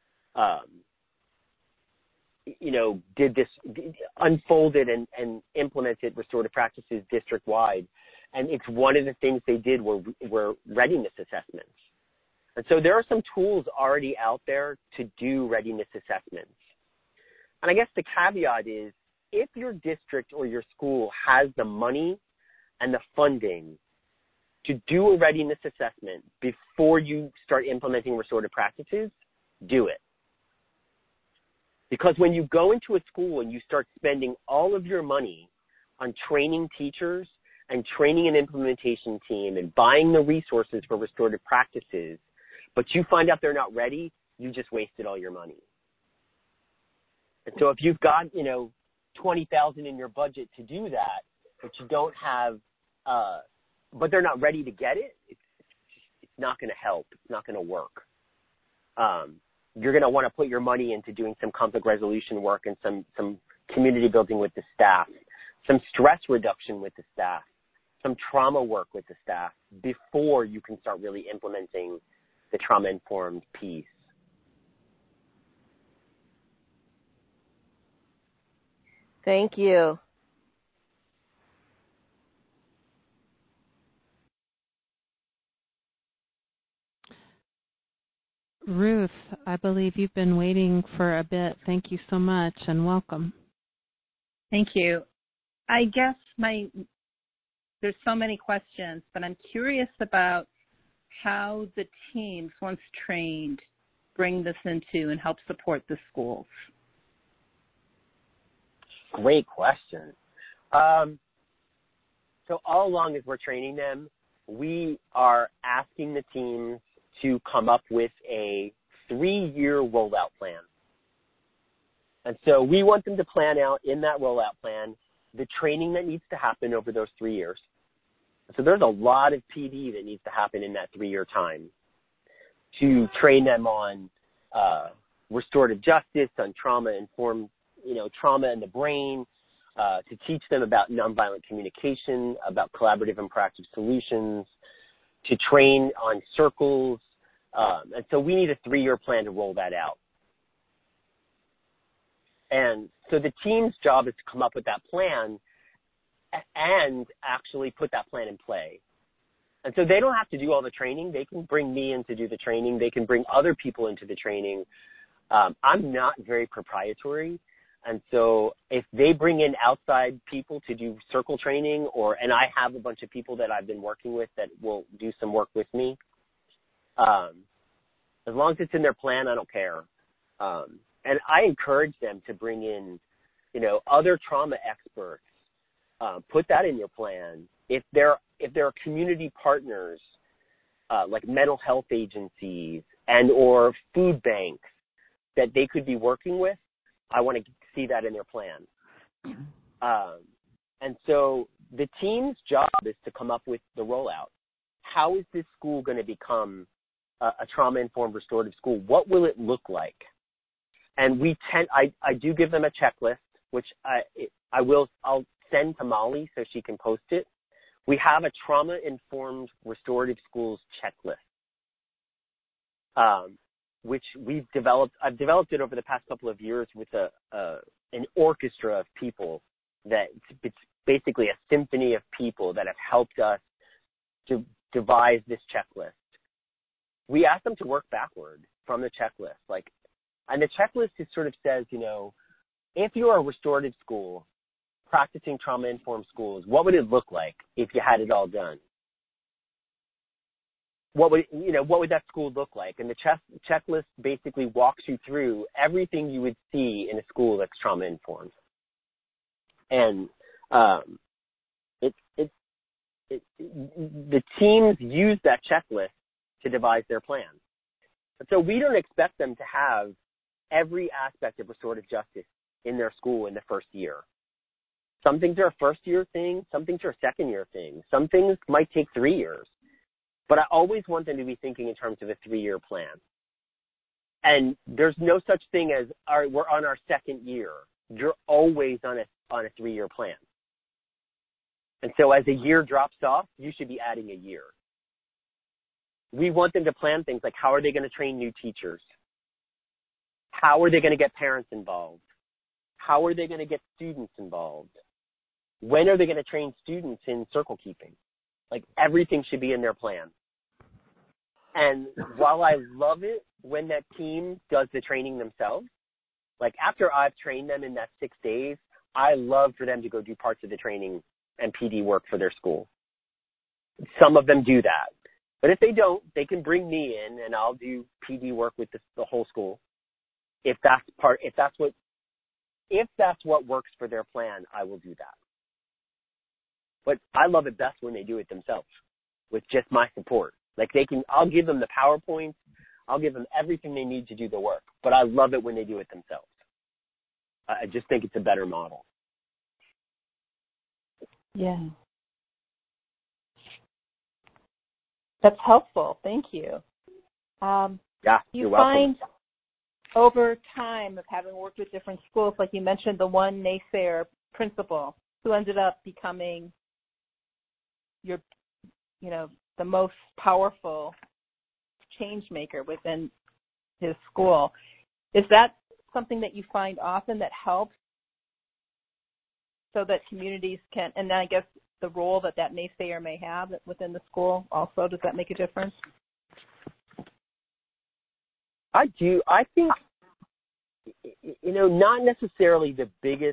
[SPEAKER 1] unfolded and implemented restorative practices district-wide. And it's one of the things they did were readiness assessments. And so there are some tools already out there to do readiness assessments. And I guess the caveat is if your district or your school has the money and the funding to do a readiness assessment before you start implementing restorative practices, do it. Because when you go into a school and you start spending all of your money on training teachers and training an implementation team and buying the resources for restorative practices, but you find out they're not ready, you just wasted all your money. And so if you've got, $20,000 in your budget to do that, but you don't have, but they're not ready to get it, it's not going to help. It's not going to work. You're going to want to put your money into doing some conflict resolution work and some community building with the staff, some stress reduction with the staff, some trauma work with the staff before you can start really implementing the trauma-informed piece.
[SPEAKER 5] Thank you.
[SPEAKER 3] Ruth, I believe you've been waiting for a bit. Thank you so much and welcome.
[SPEAKER 6] Thank you. I guess there's so many questions, but I'm curious about how the teams, once trained, bring this into and help support the schools?
[SPEAKER 1] Great question. So all along as we're training them, we are asking the teams to come up with a 3-year rollout plan. And so we want them to plan out in that rollout plan the training that needs to happen over those 3 years. So there's a lot of PD that needs to happen in that 3-year time to train them on restorative justice, on trauma-informed, trauma in the brain, to teach them about nonviolent communication, about collaborative and proactive solutions, to train on circles. And so we need a 3-year plan to roll that out. And so the team's job is to come up with that plan and actually put that plan in play. And so they don't have to do all the training. They can bring me in to do the training. They can bring other people into the training. I'm not very proprietary. And so if they bring in outside people to do circle training, and I have a bunch of people that I've been working with that will do some work with me, as long as it's in their plan, I don't care. And I encourage them to bring in, other trauma experts. Put that in your plan. If there are community partners, like mental health agencies and or food banks that they could be working with, I want to see that in their plan. And so the team's job is to come up with the rollout. How is this school going to become a trauma-informed restorative school? What will it look like? And I do give them a checklist, which I'll send to Molly so she can post it. We have a trauma-informed restorative schools checklist, which I've developed it over the past couple of years with an orchestra of people that it's basically a symphony of people that have helped us to devise this checklist. We ask them to work backward from the checklist, and the checklist sort of says, if you're a restorative school practicing trauma-informed schools, what would it look like if you had it all done? What would that school look like? And the checklist basically walks you through everything you would see in a school that's trauma-informed. And the teams use that checklist to devise their plan. And so we don't expect them to have every aspect of restorative justice in their school in the first year. Some things are a first-year thing. Some things are a second-year thing. Some things might take 3 years. But I always want them to be thinking in terms of a 3-year plan. And there's no such thing as, all right, we're on our second year. You're always on a 3-year plan. And so as a year drops off, you should be adding a year. We want them to plan things like, how are they going to train new teachers? How are they going to get parents involved? How are they going to get students involved? When are they going to train students in circle keeping? Everything should be in their plan. And while I love it when that team does the training themselves, after I've trained them in that 6 days, I love for them to go do parts of the training and PD work for their school. Some of them do that. But if they don't, they can bring me in and I'll do PD work with the whole school. If that's what works for their plan, I will do that. But I love it best when they do it themselves with just my support. I'll give them the PowerPoints, I'll give them everything they need to do the work, but I love it when they do it themselves. I just think it's a better model.
[SPEAKER 6] Yeah. That's helpful. Thank you.
[SPEAKER 1] You're welcome.
[SPEAKER 6] Find over time of having worked with different schools, like you mentioned, the one naysayer principal who ended up becoming the most powerful change maker within his school. Is that something that you find often that helps so that communities can, and then I guess the role that naysayer may have within the school also, does that make a difference?
[SPEAKER 1] I do. I think, not necessarily the biggest,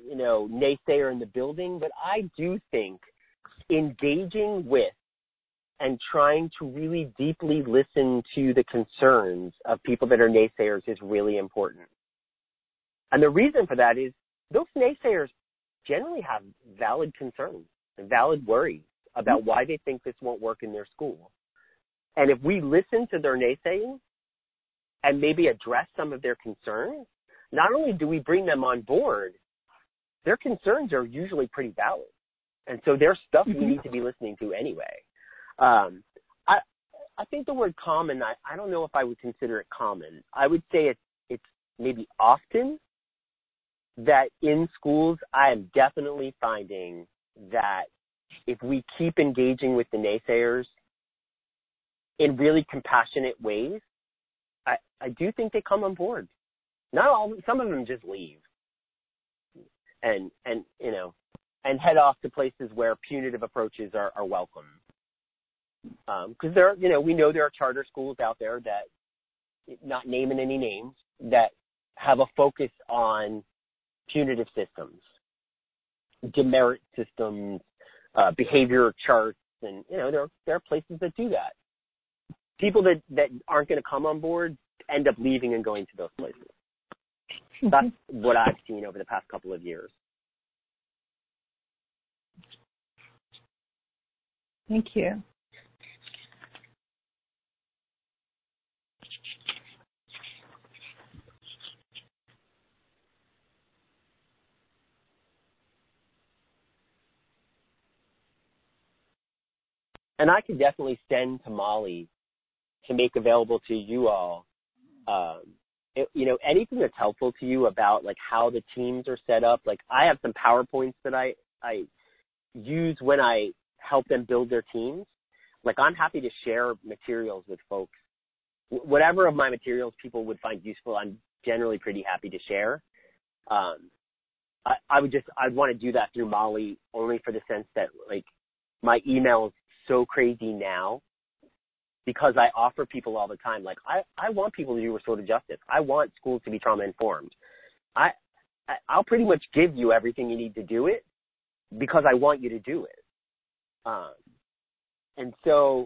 [SPEAKER 1] naysayer in the building, but I do think engaging with and trying to really deeply listen to the concerns of people that are naysayers is really important. And the reason for that is those naysayers generally have valid concerns and valid worries about why they think this won't work in their school. And if we listen to their naysaying and maybe address some of their concerns, not only do we bring them on board, their concerns are usually pretty valid. And so there's stuff we need to be listening to anyway. I think the word common, I don't know if I would consider it common. I would say it's maybe often that in schools, I am definitely finding that if we keep engaging with the naysayers in really compassionate ways, I do think they come on board. Not all, some of them just leave and head off to places where punitive approaches are welcome. Because we know there are charter schools out there that, not naming any names, that have a focus on punitive systems, demerit systems, behavior charts, and there are places that do that. People that aren't going to come on board end up leaving and going to those places. That's what I've seen over the past couple of years.
[SPEAKER 6] Thank you.
[SPEAKER 1] And I could definitely send to Molly to make available to you all, anything that's helpful to you about like how the teams are set up. Like I have some PowerPoints that I use when I help them build their teams. Like I'm happy to share materials with folks. Whatever of my materials people would find useful, I'm generally pretty happy to share. I'd want to do that through Molly only for the sense that like my email is so crazy now because I offer people all the time. Like I want people to do restorative justice. I want schools to be trauma informed. I'll pretty much give you everything you need to do it because I want you to do it. And so,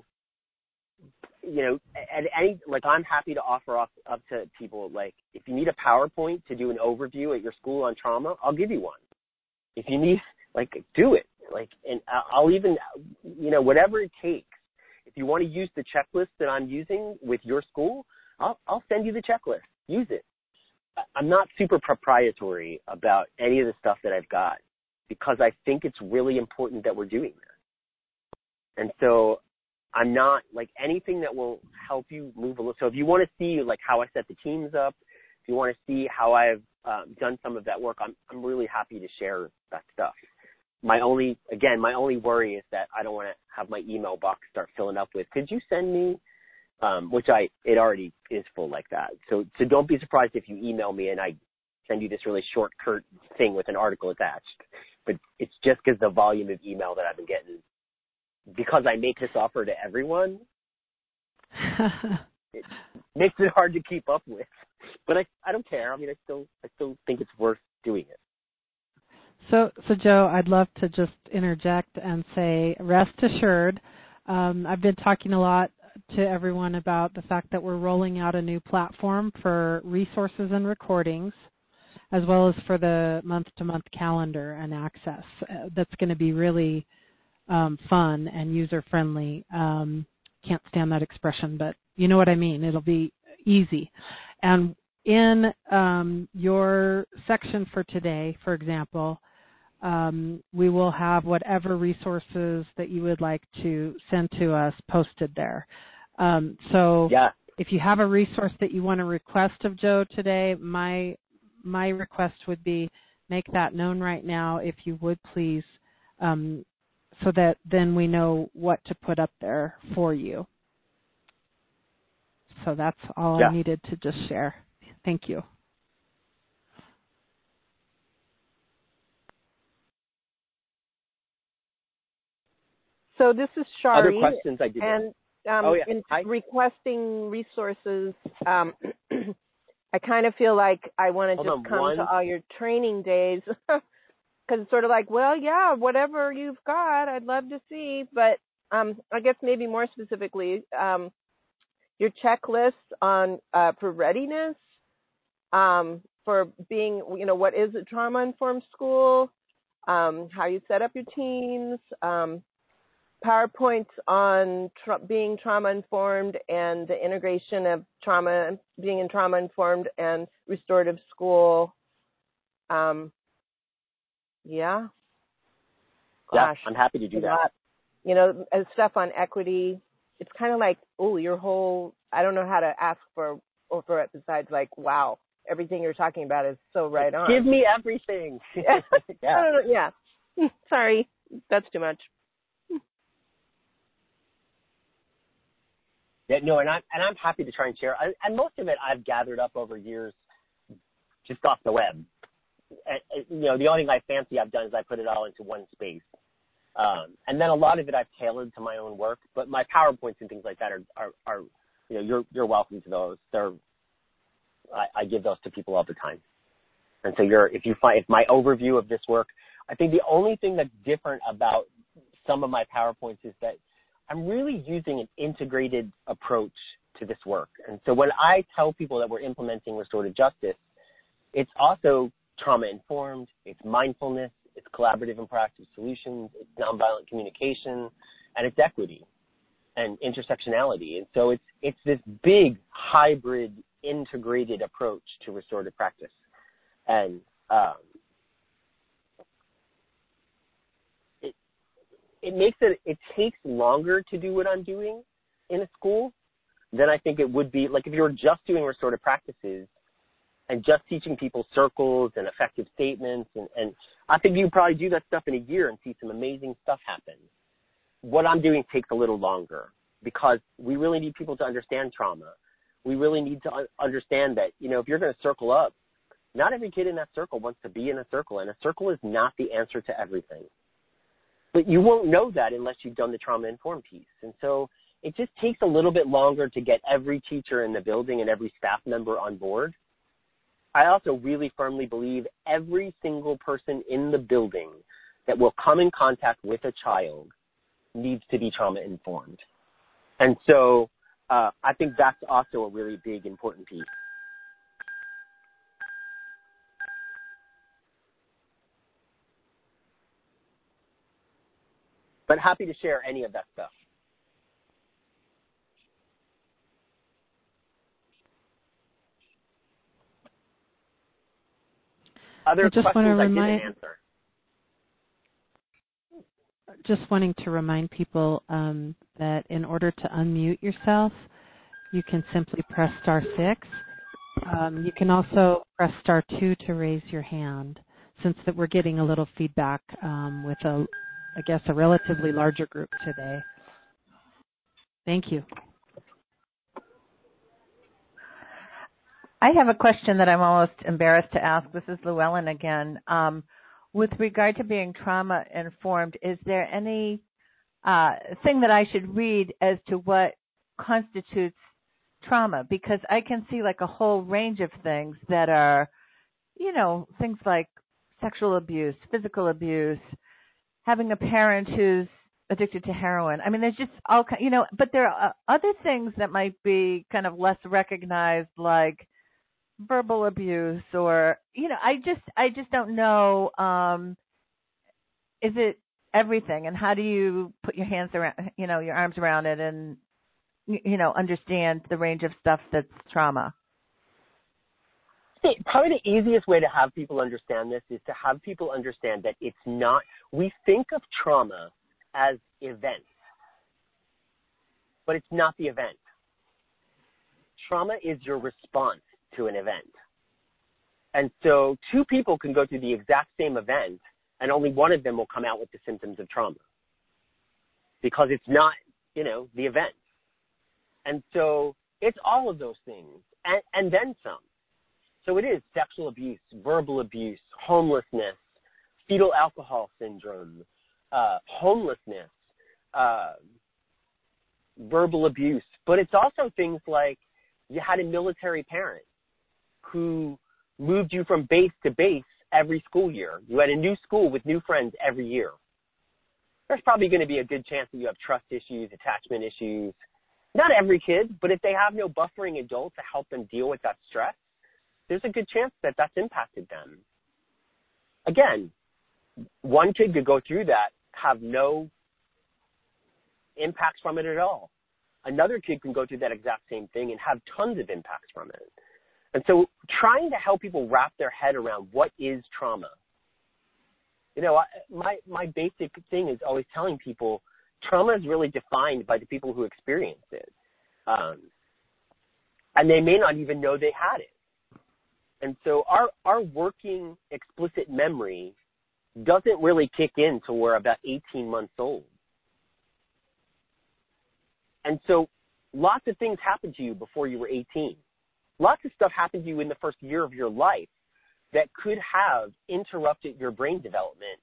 [SPEAKER 1] I'm happy to offer up to people, like, if you need a PowerPoint to do an overview at your school on trauma, I'll give you one. If you need, do it. And I'll even, whatever it takes. If you want to use the checklist that I'm using with your school, I'll send you the checklist. Use it. I'm not super proprietary about any of the stuff that I've got because I think it's really important that we're doing that. And so I'm not anything that will help you move a little. So if you want to see how I set the teams up, if you want to see how I've done some of that work, I'm really happy to share that stuff. My only worry is that I don't want to have my email box start filling up with, could you send me, it already is full like that. So don't be surprised if you email me and I send you this really short, curt thing with an article attached. But it's just because the volume of email that I've been getting, because I make this offer to everyone, it makes it hard to keep up with. But I don't care. I mean, I still think it's worth doing it.
[SPEAKER 3] So Joe, I'd love to just interject and say, rest assured, I've been talking a lot to everyone about the fact that we're rolling out a new platform for resources and recordings, as well as for the month-to-month calendar and access. That's going to be really fun and user-friendly. Can't stand that expression, but you know what I mean. It'll be easy. And in your section for today, for example, we will have whatever resources that you would like to send to us posted there. If you have a resource that you want to request of Joe today, my request would be make that known right now, if you would please, so that then we know what to put up there for you. So that's all I needed to just share. Thank you.
[SPEAKER 5] So this is Shari.
[SPEAKER 1] Other questions I did.
[SPEAKER 5] And in requesting resources, I kind of feel like I want to just come to all your training days because it's sort of like, well, yeah, whatever you've got, I'd love to see. But I guess maybe more specifically, your checklist on for readiness, for being, what is a trauma-informed school, how you set up your teams, PowerPoints on being trauma-informed and the integration of being in trauma-informed and restorative school. Yeah. Gosh,
[SPEAKER 1] I'm happy to do that.
[SPEAKER 5] Stuff on equity. It's kind of like, I don't know how to ask for it besides like, wow, everything you're talking about is so right on.
[SPEAKER 1] Give me everything.
[SPEAKER 5] Yeah. Sorry, that's too much.
[SPEAKER 1] Yeah, no, and I'm happy to try and share. And most of it I've gathered up over years, just off the web. The only thing I fancy I've done is I put it all into one space. And then a lot of it I've tailored to my own work, but my PowerPoints and things like that are you're welcome to those. I give those to people all the time. And so if my overview of this work, I think the only thing that's different about some of my PowerPoints is that I'm really using an integrated approach to this work. And so when I tell people that we're implementing restorative justice, it's also trauma-informed, it's mindfulness, it's collaborative and proactive solutions, it's nonviolent communication, and it's equity and intersectionality. And so it's this big hybrid integrated approach to restorative practice. And it takes longer to do what I'm doing in a school than I think it would be. Like if you were just doing restorative practices and just teaching people circles and effective statements, and I think you probably do that stuff in a year and see some amazing stuff happen. What I'm doing takes a little longer because we really need people to understand trauma. We really need to understand that, if you're going to circle up, not every kid in that circle wants to be in a circle, and a circle is not the answer to everything. But you won't know that unless you've done the trauma-informed piece. And so it just takes a little bit longer to get every teacher in the building and every staff member on board. I also really firmly believe every single person in the building that will come in contact with a child needs to be trauma-informed. And so I think that's also a really big, important piece. But happy to share any of that stuff. Other questions I didn't answer?
[SPEAKER 3] Just wanting to remind people that in order to unmute yourself, you can simply press *6. You can also press *2 to raise your hand, since that we're getting a little feedback with a relatively larger group today. Thank you.
[SPEAKER 2] I have a question that I'm almost embarrassed to ask. This is Llewellyn again. With regard to being trauma-informed, is there any thing that I should read as to what constitutes trauma? Because I can see like a whole range of things that are, things like sexual abuse, physical abuse, having a parent who's addicted to heroin. I mean, there's just all kind, but there are other things that might be kind of less recognized, like verbal abuse, or I just don't know. Is it everything, and how do you put your hands around, your arms around it, and understand the range of stuff that's trauma?
[SPEAKER 1] Probably the easiest way to have people understand this is to have people understand that it's not, we think of trauma as events, but it's not the event. Trauma is your response to an event. And so two people can go through the exact same event and only one of them will come out with the symptoms of trauma because it's not, the event. And so it's all of those things and then some. So it is sexual abuse, verbal abuse, homelessness, fetal alcohol syndrome, homelessness, verbal abuse. But it's also things like you had a military parent who moved you from base to base every school year. You had a new school with new friends every year. there's probably going to be a good chance that you have trust issues, attachment issues. Not every kid, but if they have no buffering adult to help them deal with that stress, there's a good chance that that's impacted them. Again, one kid could go through that, have no impacts from it at all. Another kid can go through that exact same thing and have tons of impacts from it. And so trying to help people wrap their head around what is trauma. You know, my basic thing is always telling people trauma is really defined by the people who experience it. And they may not even know they had it. And so our working explicit memory doesn't really kick in till we're about 18 months old. And so lots of things happened to you before you were 18. Lots of stuff happened to you in the first year of your life that could have interrupted your brain development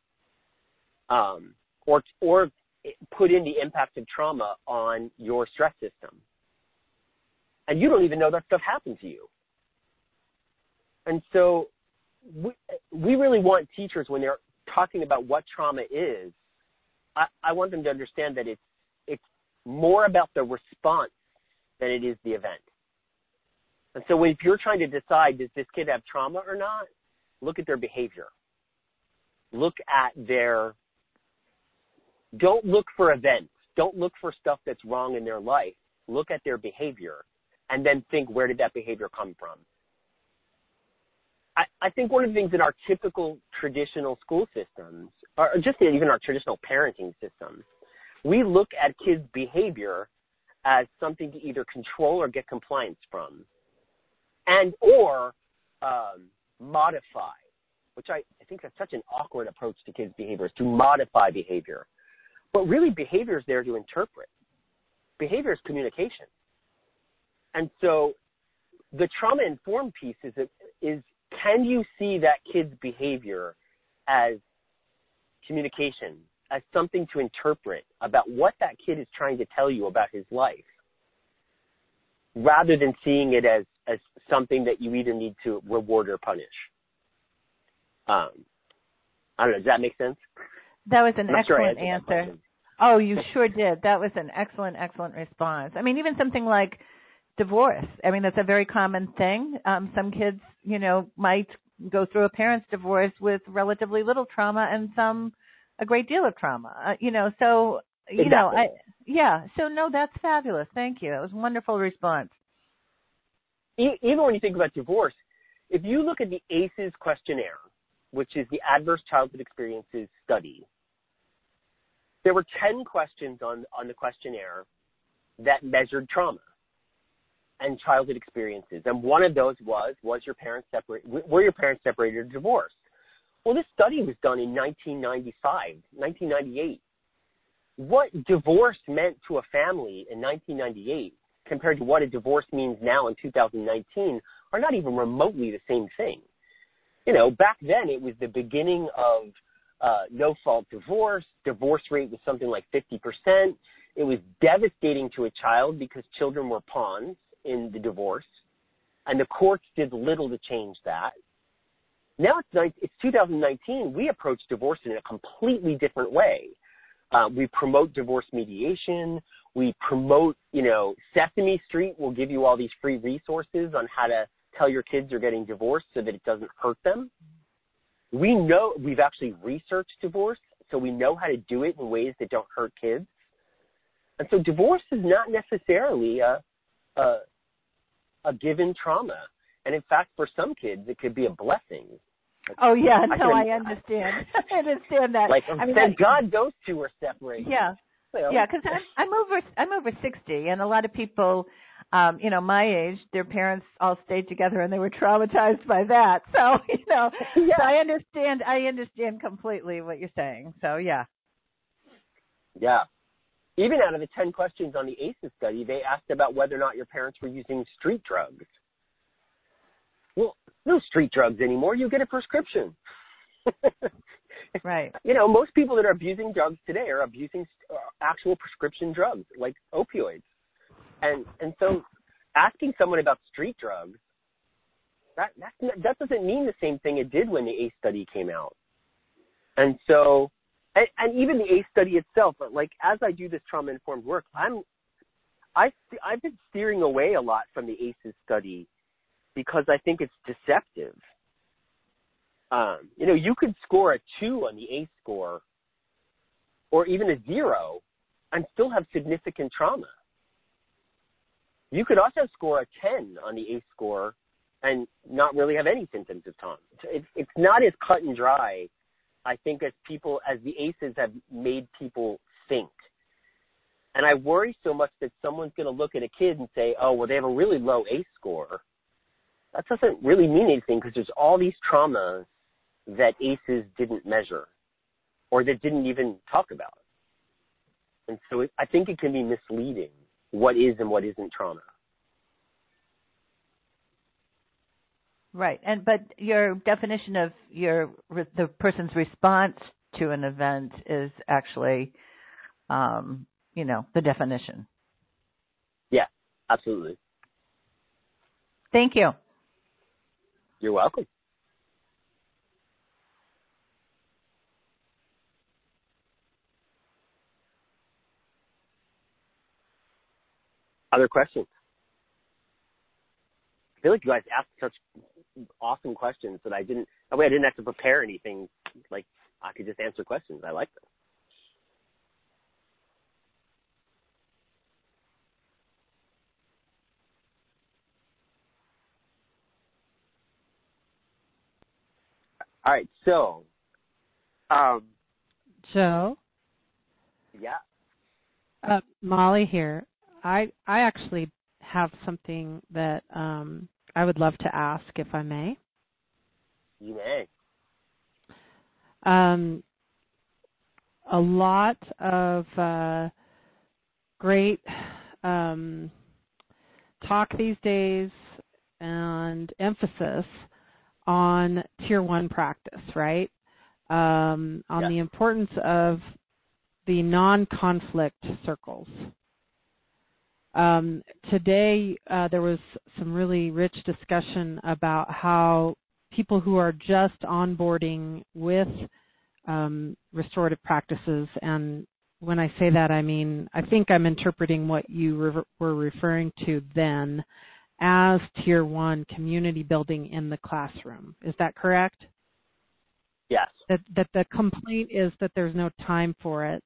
[SPEAKER 1] or put in the impact of trauma on your stress system. And you don't even know that stuff happened to you. And so we really want teachers, when they're talking about what trauma is, I want them to understand that it's more about the response than it is the event. And so if you're trying to decide, does this kid have trauma or not, look at their behavior. Look at don't look for events. Don't look for stuff that's wrong in their life. Look at their behavior and then think, where did that behavior come from? I think one of the things in our typical traditional school systems, or just even our traditional parenting systems, we look at kids' behavior as something to either control or get compliance from, and or modify, which I think that's such an awkward approach to kids' behavior, is to modify behavior. But really, behavior is there to interpret. Behavior is communication. And so the trauma-informed piece is can you see that kid's behavior as communication, as something to interpret about what that kid is trying to tell you about his life, rather than seeing it as something that you either need to reward or punish? I don't know. Does that make sense?
[SPEAKER 2] That was an excellent answer. Oh, you sure did. That was an excellent, excellent response. I mean, even something like divorce. I mean, that's a very common thing. Some kids, might go through a parent's divorce with relatively little trauma and some a great deal of trauma. So,
[SPEAKER 1] Exactly.
[SPEAKER 2] So, no, that's fabulous. Thank you. That was a wonderful response.
[SPEAKER 1] Even when you think about divorce, if you look at the ACEs questionnaire, which is the Adverse Childhood Experiences Study, there were 10 questions on the questionnaire that measured trauma and childhood experiences. And one of those were your parents separated or divorced? Well, this study was done in 1998. What divorce meant to a family in 1998 compared to what a divorce means now in 2019 are not even remotely the same thing. Back then it was the beginning of no-fault divorce. Divorce rate was something like 50%. It was devastating to a child because children were pawns in the divorce, and the courts did little to change that. Now it's 2019. We approach divorce in a completely different way. We promote divorce mediation. We promote, Sesame Street will give you all these free resources on how to tell your kids you're getting divorced so that it doesn't hurt them. We know, we've actually researched divorce, so we know how to do it in ways that don't hurt kids. And so divorce is not necessarily a given trauma. And in fact, for some kids, it could be a blessing.
[SPEAKER 2] Oh, yeah, I understand. I understand that.
[SPEAKER 1] Thank God those two are separated.
[SPEAKER 2] Yeah. Yeah, because I'm over 60, and a lot of people, my age, their parents all stayed together, and they were traumatized by that. So, so I understand completely what you're saying. So, yeah.
[SPEAKER 1] Yeah. Even out of the 10 questions on the ACEs study, they asked about whether or not your parents were using street drugs. Well, no street drugs anymore. You get a prescription.
[SPEAKER 2] Right.
[SPEAKER 1] Most people that are abusing drugs today are abusing actual prescription drugs like opioids. And so asking someone about street drugs, that doesn't mean the same thing it did when the ACE study came out. And so And even the ACE study itself, like as I do this trauma-informed work, I've been steering away a lot from the ACEs study because I think it's deceptive. You could score a 2 on the ACE score or even a 0 and still have significant trauma. You could also score a 10 on the ACE score and not really have any symptoms of trauma. It's not as cut and dry, I think, as the ACEs have made people think. And I worry so much that someone's going to look at a kid and say, oh, well, they have a really low ACE score. That doesn't really mean anything because there's all these traumas that ACEs didn't measure or that didn't even talk about. And so I think it can be misleading what is and what isn't trauma.
[SPEAKER 2] Right. But your definition of the person's response to an event is actually, the definition.
[SPEAKER 1] Yeah, absolutely.
[SPEAKER 2] Thank you.
[SPEAKER 1] You're welcome. Other questions? I feel like you guys asked such awesome questions that I didn't have to prepare anything. Like, I could just answer questions. I like them. All right, so,
[SPEAKER 3] Joe?
[SPEAKER 1] Yeah.
[SPEAKER 3] Molly here. I actually have something that I would love to ask, if I may.
[SPEAKER 1] You may.
[SPEAKER 3] A lot of great talk these days and emphasis on Tier 1 practice, right? On the importance of the non-conflict circles. Today, there was some really rich discussion about how people who are just onboarding with restorative practices, and when I say that, I mean, I think I'm interpreting what you were referring to then as Tier 1 community building in the classroom. Is that correct?
[SPEAKER 1] Yes.
[SPEAKER 3] That the complaint is that there's no time for it.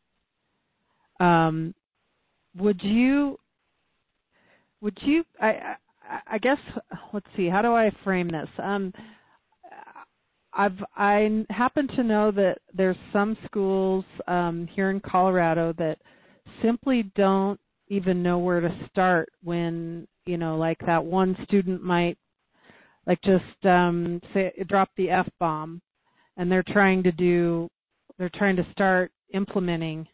[SPEAKER 3] Would you, I guess, let's see, how do I frame this? I happen to know that there's some schools here in Colorado that simply don't even know where to start when, like that one student might just say, drop the F-bomb, and they're trying to start implementing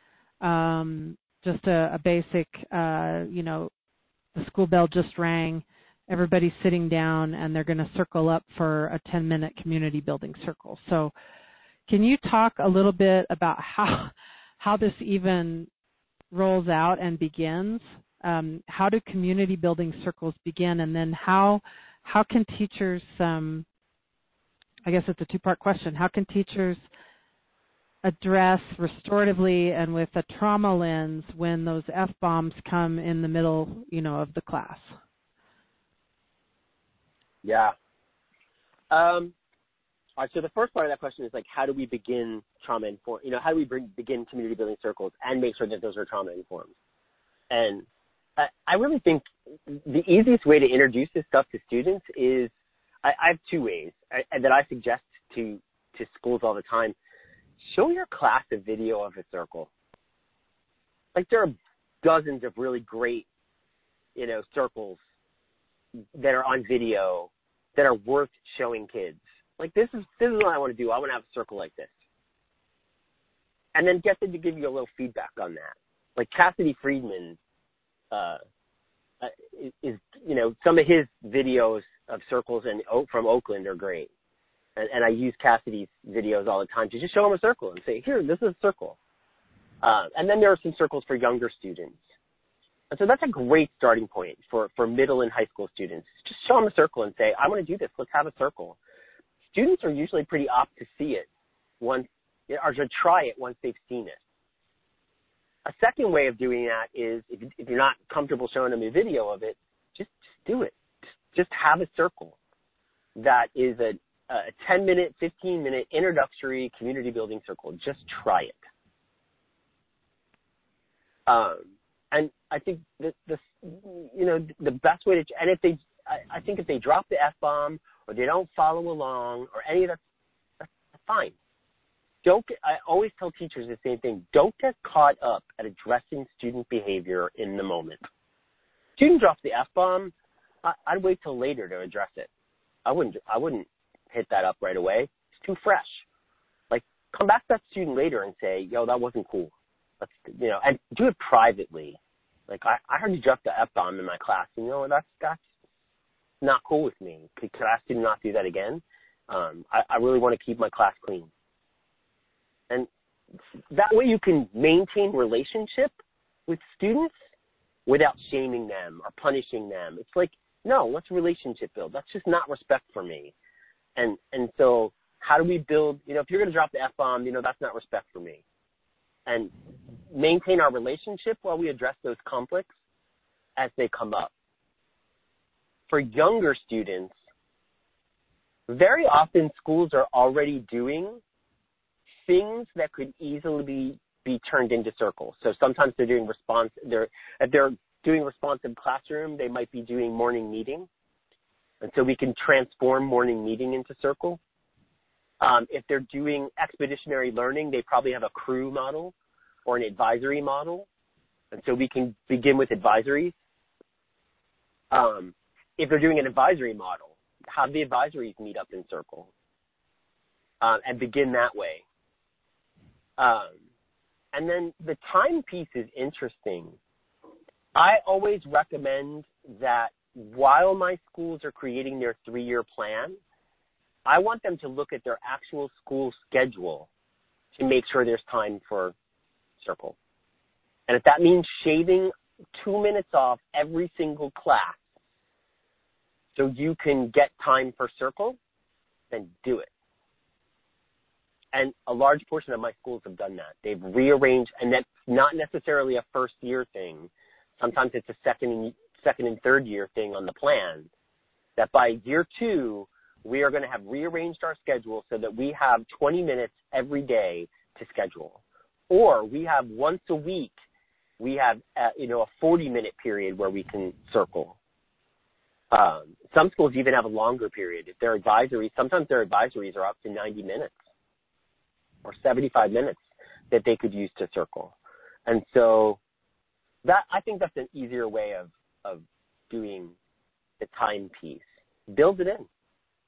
[SPEAKER 3] just a basic, the school bell just rang, everybody's sitting down, and they're going to circle up for a 10-minute community building circle. So can you talk a little bit about how this even rolls out and begins? How do community building circles begin? And then how can teachers, I guess it's a two-part question, how can teachers address restoratively and with a trauma lens when those F-bombs come in the middle, of the class?
[SPEAKER 1] Yeah. All right, so the first part of that question is how do we begin trauma informed? How do we begin community building circles and make sure that those are trauma informed? And I really think the easiest way to introduce this stuff to students is I have two ways that I suggest to schools all the time. Show your class a video of a circle. There are dozens of really great, circles that are on video that are worth showing kids. This is what I want to do. I want to have a circle like this. And then get them to give you a little feedback on that. Cassidy Friedman is some of his videos of circles from Oakland are great. And I use Cassidy's videos all the time to just show them a circle and say, here, this is a circle. And then there are some circles for younger students. And so that's a great starting point for middle and high school students. Just show them a circle and say, I want to do this. Let's have a circle. Students are usually pretty apt to see it once, are to try it once they've seen it. A second way of doing that is, if you're not comfortable showing them a video of it, just do it. Just have a circle that is a 10-minute, 15-minute introductory community building circle. Just try it. And I think the best way to, and I think if they drop the F-bomb or they don't follow along or any of that, that's fine. I always tell teachers the same thing. Don't get caught up at addressing student behavior in the moment. Student drops the F-bomb, I'd wait till later to address it. I wouldn't hit that up right away. It's too fresh. Like, come back to that student later and say, yo, that wasn't cool. And do it privately. Like, I heard you drop the F-bomb in my class. That's not cool with me. Could I ask you to not do that again? I really want to keep my class clean. And that way you can maintain relationship with students without shaming them or punishing them. It's like, no, let's relationship build. That's just not respect for me. And so how do we build, if you're going to drop the F-bomb, that's not respect for me. And maintain our relationship while we address those conflicts as they come up. For younger students, very often schools are already doing things that could easily be turned into circles. So sometimes they're doing if they're doing responsive classroom, they might be doing morning meeting. And so we can transform morning meeting into circle. If they're doing expeditionary learning, they probably have a crew model or an advisory model. And so we can begin with advisories. If they're doing an advisory model, have the advisories meet up in circle and begin that way. And then the time piece is interesting. I always recommend that while my schools are creating their 3-year plan, I want them to look at their actual school schedule to make sure there's time for circle. And if that means shaving 2 minutes off every single class so you can get time for circle, then do it. And a large portion of my schools have done that. They've rearranged, and that's not necessarily a first-year thing. Sometimes it's a second and third year thing on the plan, that by year 2, we are going to have rearranged our schedule so that we have 20 minutes every day to schedule. Or we have once a week, we have a 40-minute period where we can circle. Some schools even have a longer period. If they're advisories, sometimes their advisories are up to 90 minutes or 75 minutes that they could use to circle. And so I think that's an easier way of doing the time piece. Build it in.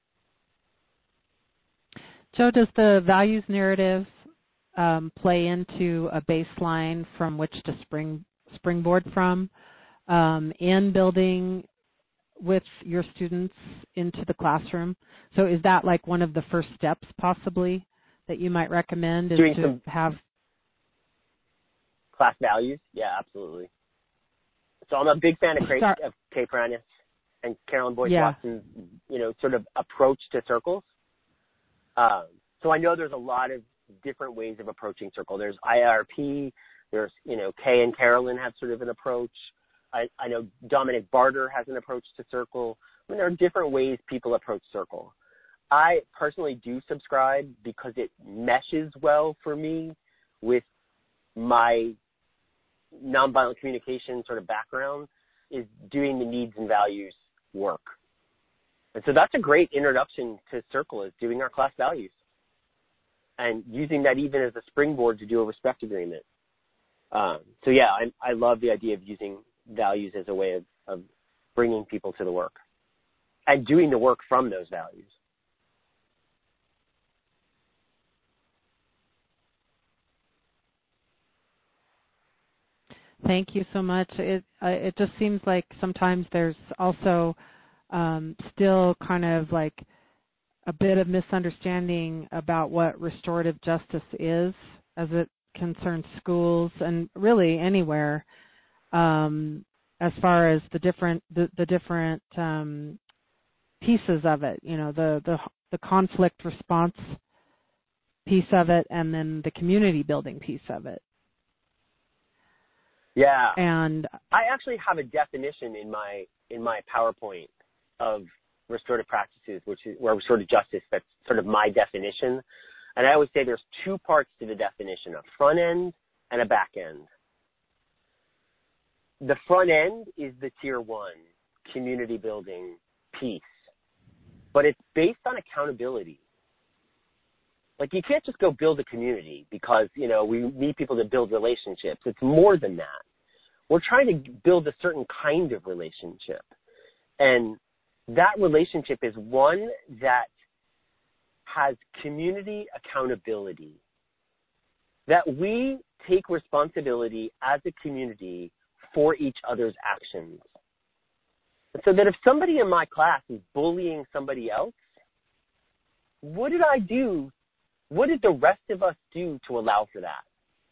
[SPEAKER 3] Joe, does the values narrative play into a baseline from which to springboard from in building with your students into the classroom? So is that like one of the first steps possibly that you might recommend, is to have
[SPEAKER 1] class values? Yeah, absolutely. So I'm a big fan of Kay Pranis and Carolyn Boyd Watson's, sort of approach to circles. So I know there's a lot of different ways of approaching circle. There's IRP. There's, Kay and Carolyn have sort of an approach. I know Dominic Barter has an approach to circle. I mean, there are different ways people approach circle. I personally do subscribe because it meshes well for me with my nonviolent communication sort of background, is doing the needs and values work. And so that's a great introduction to circle, is doing our class values and using that even as a springboard to do a respect agreement. So yeah, I love the idea of using values as a way of bringing people to the work and doing the work from those values.
[SPEAKER 3] Thank you so much. It just seems like sometimes there's also still kind of like a bit of misunderstanding about what restorative justice is as it concerns schools and really anywhere, as far as the different pieces of it. The conflict response piece of it and then the community building piece of it.
[SPEAKER 1] Yeah.
[SPEAKER 3] And
[SPEAKER 1] I actually have a definition in my PowerPoint of restorative practices, where restorative justice, that's sort of my definition. And I always say there's two parts to the definition, a front end and a back end. The front end is the tier 1 community building piece, but it's based on accountability. Like, you can't just go build a community because, we need people to build relationships. It's more than that. We're trying to build a certain kind of relationship. And that relationship is one that has community accountability, that we take responsibility as a community for each other's actions. And so that if somebody in my class is bullying somebody else, what did I do? What did the rest of us do to allow for that?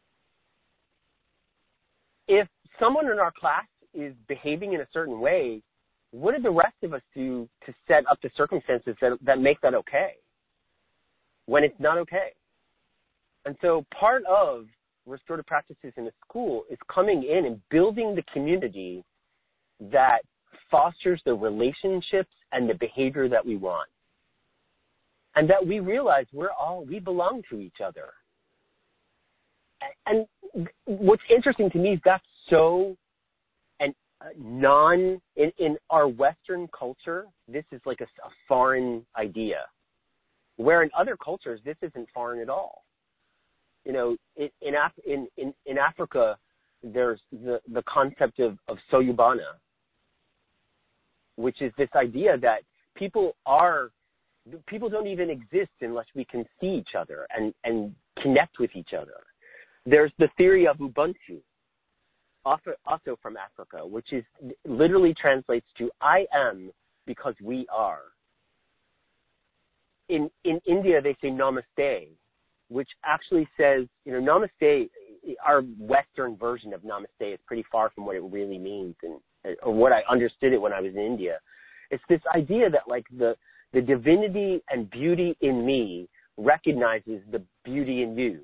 [SPEAKER 1] If someone in our class is behaving in a certain way, what did the rest of us do to set up the circumstances that make that okay when it's not okay? And so part of restorative practices in a school is coming in and building the community that fosters the relationships and the behavior that we want. And that we realize we belong to each other. And what's interesting to me is that's so in our Western culture, this is like a foreign idea, where in other cultures, this isn't foreign at all. In Africa, there's the concept of soyubana, which is this idea that people don't even exist unless we can see each other and connect with each other. There's the theory of Ubuntu, also from Africa, which is literally translates to I am because we are. In India, they say namaste, which actually says, namaste, our Western version of namaste is pretty far from what it really means or what I understood it when I was in India. It's this idea that like the divinity and beauty in me recognizes the beauty in you.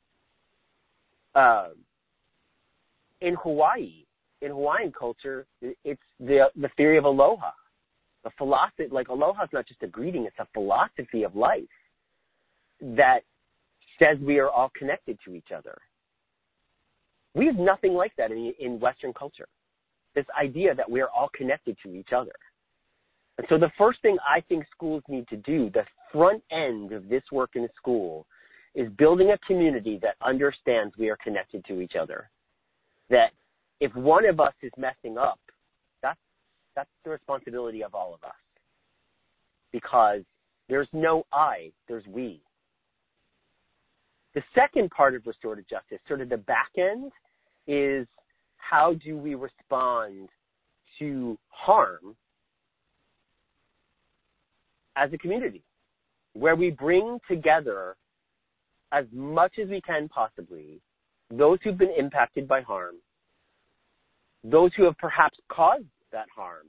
[SPEAKER 1] In Hawaiian culture, it's the theory of aloha. A philosophy, like aloha is not just a greeting, it's a philosophy of life that says we are all connected to each other. We have nothing like that in Western culture. This idea that we are all connected to each other. And so the first thing I think schools need to do, the front end of this work in a school, is building a community that understands we are connected to each other. That if one of us is messing up, that's the responsibility of all of us. Because there's no I, there's we. The second part of restorative justice, sort of the back end, is how do we respond to harm as a community, where we bring together as much as we can possibly those who've been impacted by harm, those who have perhaps caused that harm,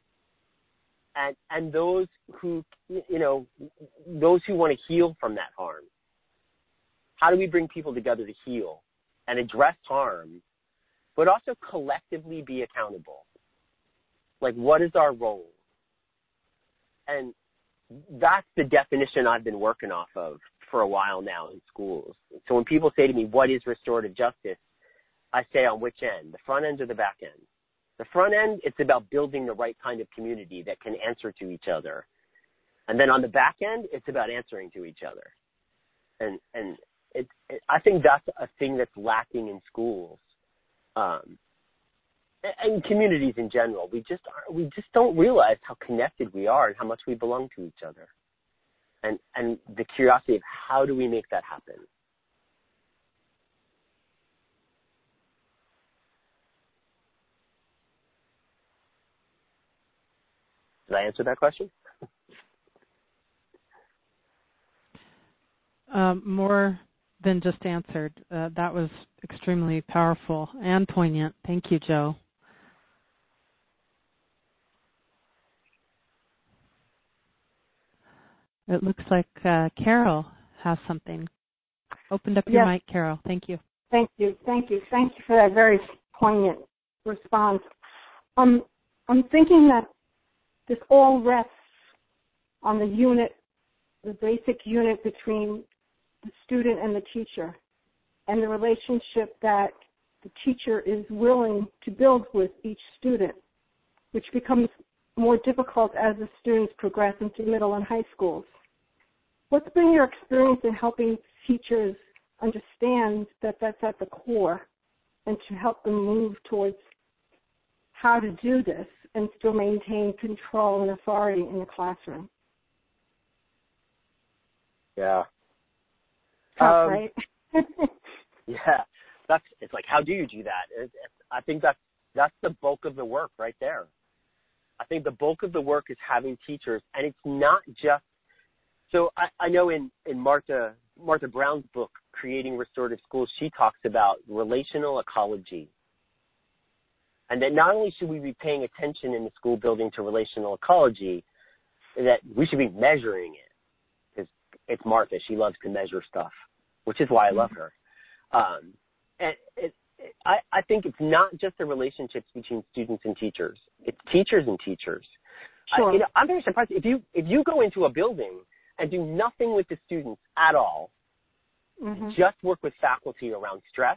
[SPEAKER 1] and those who, those who want to heal from that harm. How do we bring people together to heal and address harm, but also collectively be accountable? Like, what is our role? And that's the definition I've been working off of for a while now in schools. So when people say to me, what is restorative justice? I say, on which end, the front end or the back end? The front end, it's about building the right kind of community that can answer to each other. And then on the back end, it's about answering to each other. And I think that's a thing that's lacking in schools and communities in general. We just don't realize how connected we are and how much we belong to each other. And the curiosity of how do we make that happen? Did I answer that question?
[SPEAKER 3] More than just answered. That was extremely powerful and poignant. Thank you, Joe. It looks like Carol has something. opened up your mic, Carol. Thank you.
[SPEAKER 4] Thank you for that very poignant response. I'm thinking that this all rests on the basic unit between the student and the teacher, and the relationship that the teacher is willing to build with each student, which becomes more difficult as the students progress into middle and high schools. What's been your experience in helping teachers understand that that's at the core, and to help them move towards how to do this and still maintain control and authority in the classroom?
[SPEAKER 1] Yeah.
[SPEAKER 4] Tough, right?
[SPEAKER 1] Yeah. It's like, how do you do that? I think that's the bulk of the work right there. I think the bulk of the work is having teachers, and it's not just, so I know in Martha Brown's book, Creating Restorative Schools, she talks about relational ecology. And that not only should we be paying attention in the school building to relational ecology, that we should be measuring it. Because it's Martha, she loves to measure stuff, which is why I love her. And I think it's not just the relationships between students and teachers. It's teachers and teachers.
[SPEAKER 4] Sure.
[SPEAKER 1] I'm very surprised if you go into a building and do nothing with the students at all, just work with faculty around stress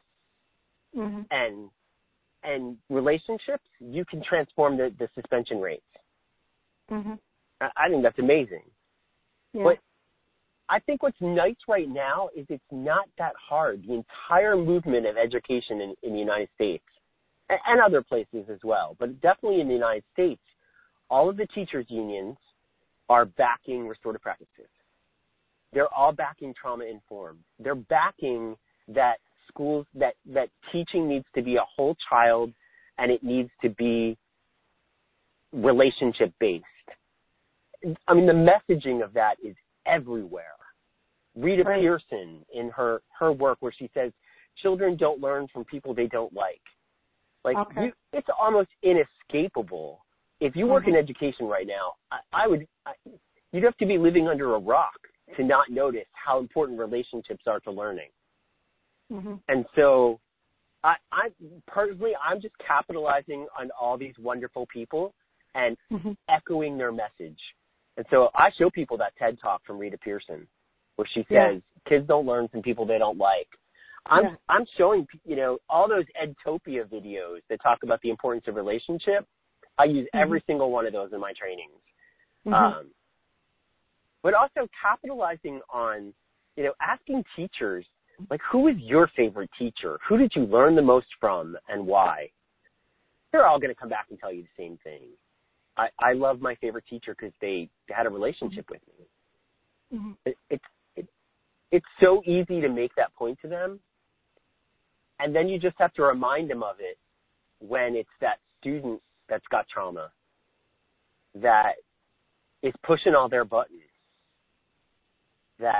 [SPEAKER 1] and relationships, you can transform the suspension rates. I think that's amazing.
[SPEAKER 4] Yeah.
[SPEAKER 1] But I think what's nice right now is it's not that hard. The entire movement of education in the United States and other places as well, but definitely in the United States, all of the teachers' unions are backing restorative practices. They're all backing trauma-informed. They're backing that schools, that teaching needs to be a whole child and it needs to be relationship-based. I mean, the messaging of that is everywhere. Rita Pearson in her work where she says children don't learn from people they don't like. It's almost inescapable. If you work in education right now, you'd have to be living under a rock to not notice how important relationships are to learning. And so I personally, I'm just capitalizing on all these wonderful people and echoing their message. And so I show people that TED Talk from Rita Pearson where she says kids don't learn from people they don't like. I'm showing, all those Edtopia videos that talk about the importance of relationship. I use every single one of those in my trainings. But also capitalizing on, asking teachers, like, who is your favorite teacher? Who did you learn the most from and why? They're all going to come back and tell you the same thing. I love my favorite teacher because they had a relationship with me. It's so easy to make that point to them. And then you just have to remind them of it when it's that student that's got trauma that is pushing all their buttons. That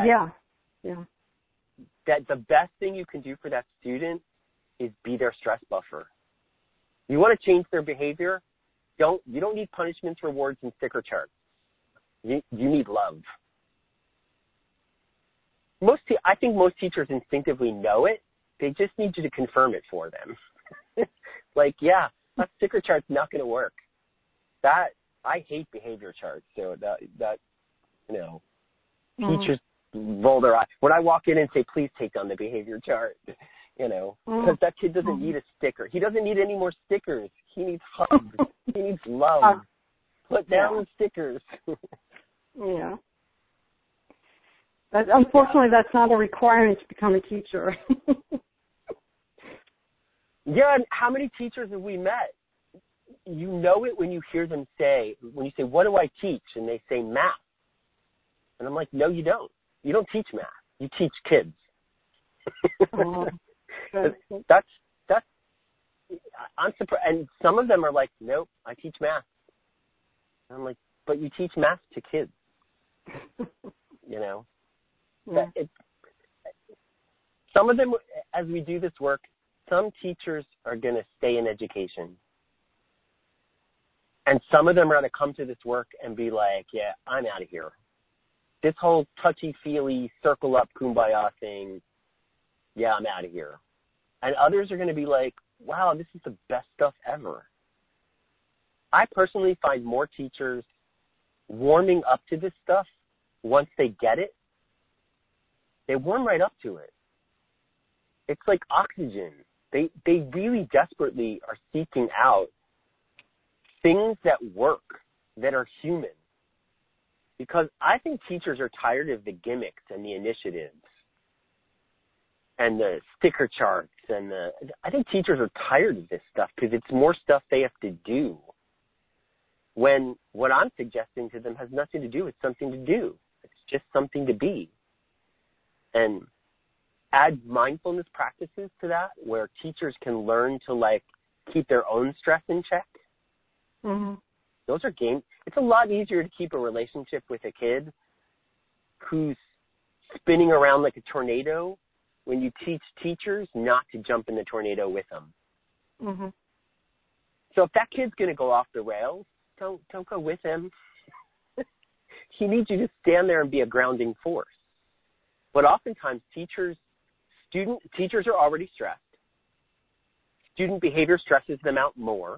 [SPEAKER 1] the best thing you can do for that student is be their stress buffer. You want to change their behavior? You don't need punishments, rewards, and sticker charts. You need love. I think most teachers instinctively know it. They just need you to confirm it for them. That sticker chart's not going to work. I hate behavior charts. So teachers roll their eyes when I walk in and say, "Please take down the behavior chart." Because that kid doesn't need a sticker. He doesn't need any more stickers. He needs hugs. He needs love. Put down the stickers.
[SPEAKER 4] Unfortunately, that's not a requirement to become a teacher.
[SPEAKER 1] And how many teachers have we met? You know it when you hear them say, "What do I teach?" And they say math. And I'm like, no, you don't. You don't teach math. You teach kids. I'm surprised. And some of them are like, nope, I teach math. And I'm like, but you teach math to kids. Some of them, as we do this work, some teachers are going to stay in education. And some of them are going to come to this work and be like, yeah, I'm out of here. This whole touchy-feely, circle-up, kumbaya thing, yeah, I'm out of here. And others are going to be like, wow, this is the best stuff ever. I personally find more teachers warming up to this stuff once they get it. They warm right up to it. It's like oxygen. They really desperately are seeking out things that work, that are human. Because I think teachers are tired of the gimmicks and the initiatives and the sticker charts I think teachers are tired of this stuff because it's more stuff they have to do. When what I'm suggesting to them has nothing to do with something to do. It's just something to be. And add mindfulness practices to that where teachers can learn to keep their own stress in check.
[SPEAKER 4] Mm-hmm.
[SPEAKER 1] Those are games. It's a lot easier to keep a relationship with a kid who's spinning around like a tornado when you teach teachers not to jump in the tornado with them.
[SPEAKER 4] Mm-hmm.
[SPEAKER 1] So if that kid's going to go off the rails, don't go with him. He needs you to stand there and be a grounding force. But oftentimes teachers are already stressed. Student behavior stresses them out more.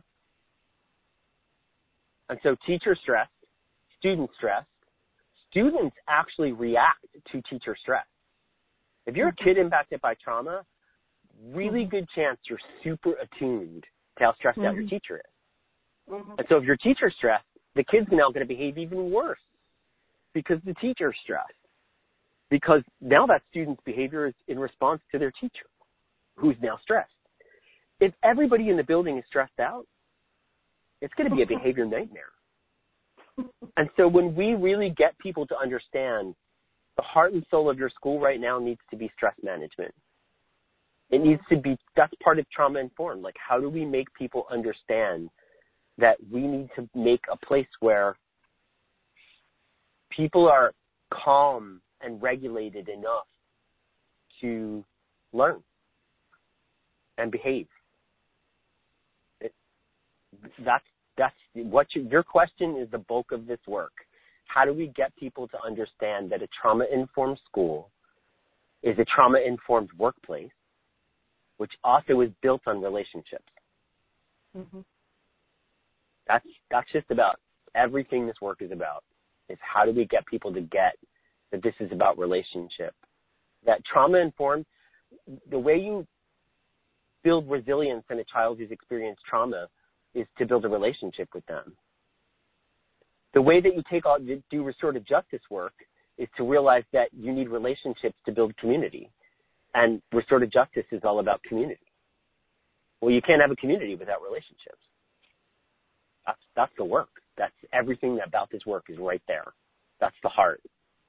[SPEAKER 1] And so teacher stressed, student stressed. Students actually react to teacher stress. If you're a kid impacted by trauma, really good chance you're super attuned to how stressed out your teacher is.
[SPEAKER 4] Mm-hmm.
[SPEAKER 1] And so if your teacher's stressed, the kid's now going to behave even worse because the teacher's stressed. Because now that student's behavior is in response to their teacher, who's now stressed. If everybody in the building is stressed out, it's going to be a behavior nightmare. And so when we really get people to understand the heart and soul of your school right now needs to be stress management. It needs to be, that's part of trauma informed. Like, how do we make people understand that we need to make a place where people are calm and regulated enough to learn and behave? That's what your question is. The bulk of this work. How do we get people to understand that a trauma-informed school is a trauma-informed workplace, which also is built on relationships?
[SPEAKER 4] Mm-hmm.
[SPEAKER 1] That's just about everything this work is about. Is how do we get people to get that this is about relationship? That trauma-informed, the way you build resilience in a child who's experienced trauma is to build a relationship with them. The way that you do restorative justice work is to realize that you need relationships to build community. And restorative justice is all about community. Well, you can't have a community without relationships. That's the work. That's everything about this work is right there. That's the heart.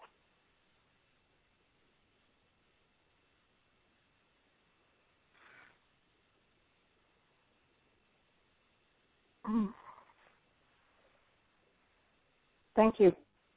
[SPEAKER 4] Thank you.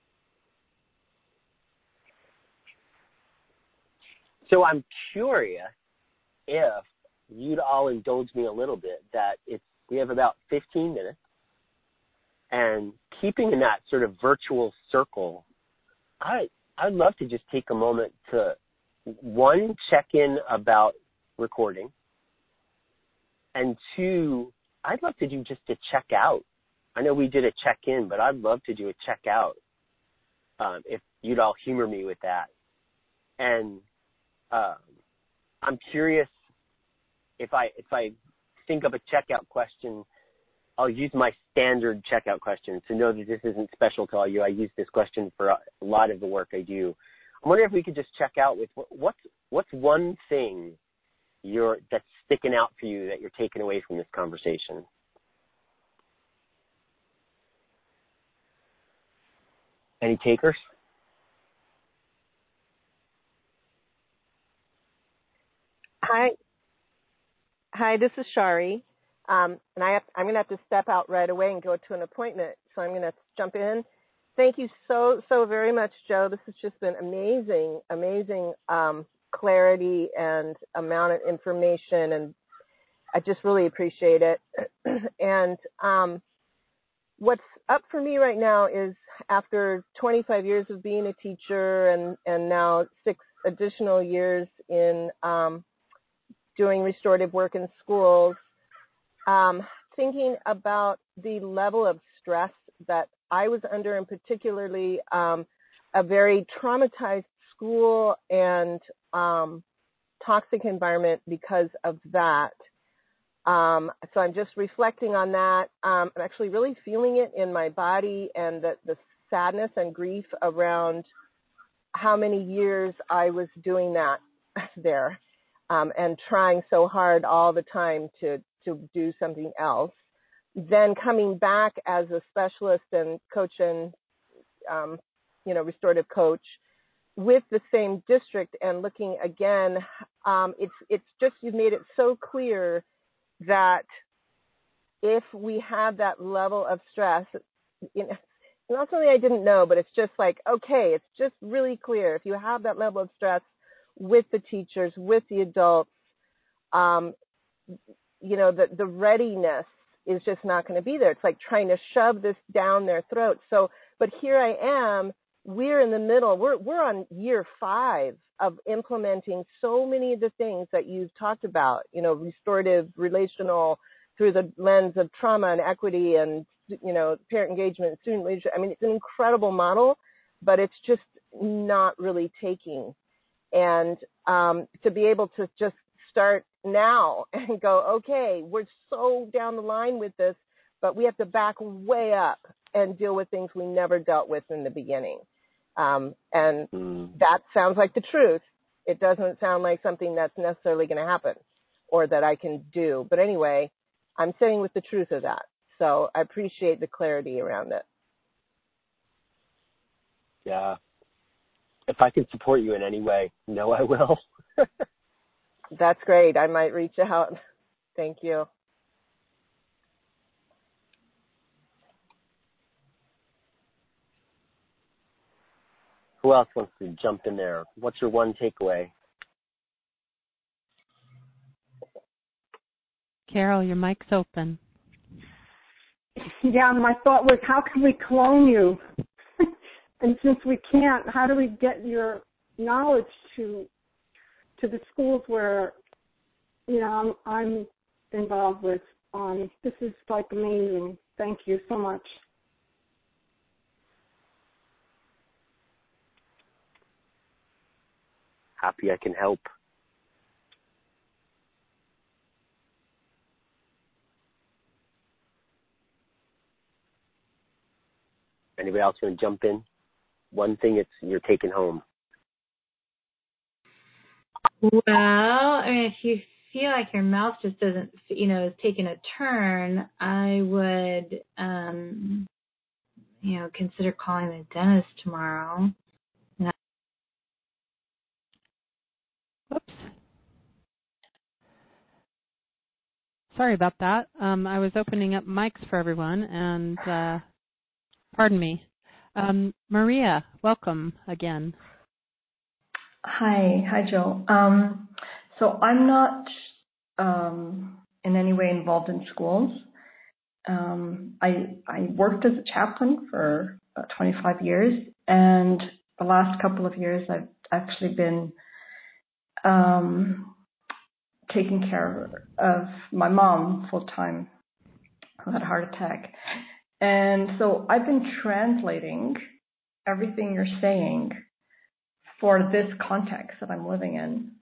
[SPEAKER 1] So I'm curious if you'd all indulge me a little bit that we have about 15 minutes, and keeping in that sort of virtual circle, I'd love to just take a moment to, one, check in about recording, and two, I'd love to do just a check out. I know we did a check in, but I'd love to do a check out if you'd all humor me with that. And I'm curious if I think of a checkout question, I'll use my standard checkout question to know that this isn't special to all you. I use this question for a lot of the work I do. I wonder if we could just check out with what's one thing that's sticking out for you that you're taking away from this conversation. Any takers?
[SPEAKER 5] Hi, this is Shari. And I'm going to have to step out right away and go to an appointment, so I'm going to jump in. Thank you so very much, Joe. This has just been amazing clarity and amount of information, and I just really appreciate it. And what's up for me right now is, after 25 years of being a teacher and now additional years in doing restorative work in schools, thinking about the level of stress that I was under, and particularly a very traumatized school and toxic environment because of that. So I'm just reflecting on that. I'm actually really feeling it in my body, and the sadness and grief around how many years I was doing that there, and trying so hard all the time to do something else. Then coming back as a specialist and coach and, restorative coach with the same district and looking again, it's just, you've made it so clear that if we have that level of stress, not something I didn't know, but it's just like, okay, it's just really clear. If you have that level of stress with the teachers, with the adults, the readiness is just not going to be there. It's like trying to shove this down their throat. So, but here I am, we're in the middle. We're on year 5 of implementing so many of the things that you've talked about, restorative, relational, through the lens of trauma and equity and, parent engagement, student leadership. I mean, it's an incredible model, but it's just not really taking. And to be able to just start now and go, okay, we're so down the line with this, but we have to back way up and deal with things we never dealt with in the beginning. That sounds like the truth. It doesn't sound like something that's necessarily going to happen or that I can do. But anyway, I'm sitting with the truth of that. So I appreciate the clarity around it.
[SPEAKER 1] Yeah. If I can support you in any way, I will.
[SPEAKER 5] That's great. I might reach out. Thank you.
[SPEAKER 1] Who else wants to jump in there? What's your one takeaway?
[SPEAKER 3] Carol, your mic's open.
[SPEAKER 4] Yeah, my thought was, how can we clone you? And since we can't, how do we get your knowledge to the schools where, I'm involved with? This is like amazing. Thank you so much.
[SPEAKER 1] Happy I can help. Anybody else want to jump in? One thing you're taking home.
[SPEAKER 7] Well, I mean, if you feel like your mouth just doesn't, is taking a turn, I would, consider calling the dentist tomorrow.
[SPEAKER 3] Whoops. Sorry about that. I was opening up mics for everyone, and pardon me. Maria, welcome again.
[SPEAKER 8] Hi, Joe. So I'm not in any way involved in schools. I worked as a chaplain for about 25 years, and the last couple of years I've actually been taking care of my mom full time, who had a heart attack. And so I've been translating everything you're saying for this context that I'm living in,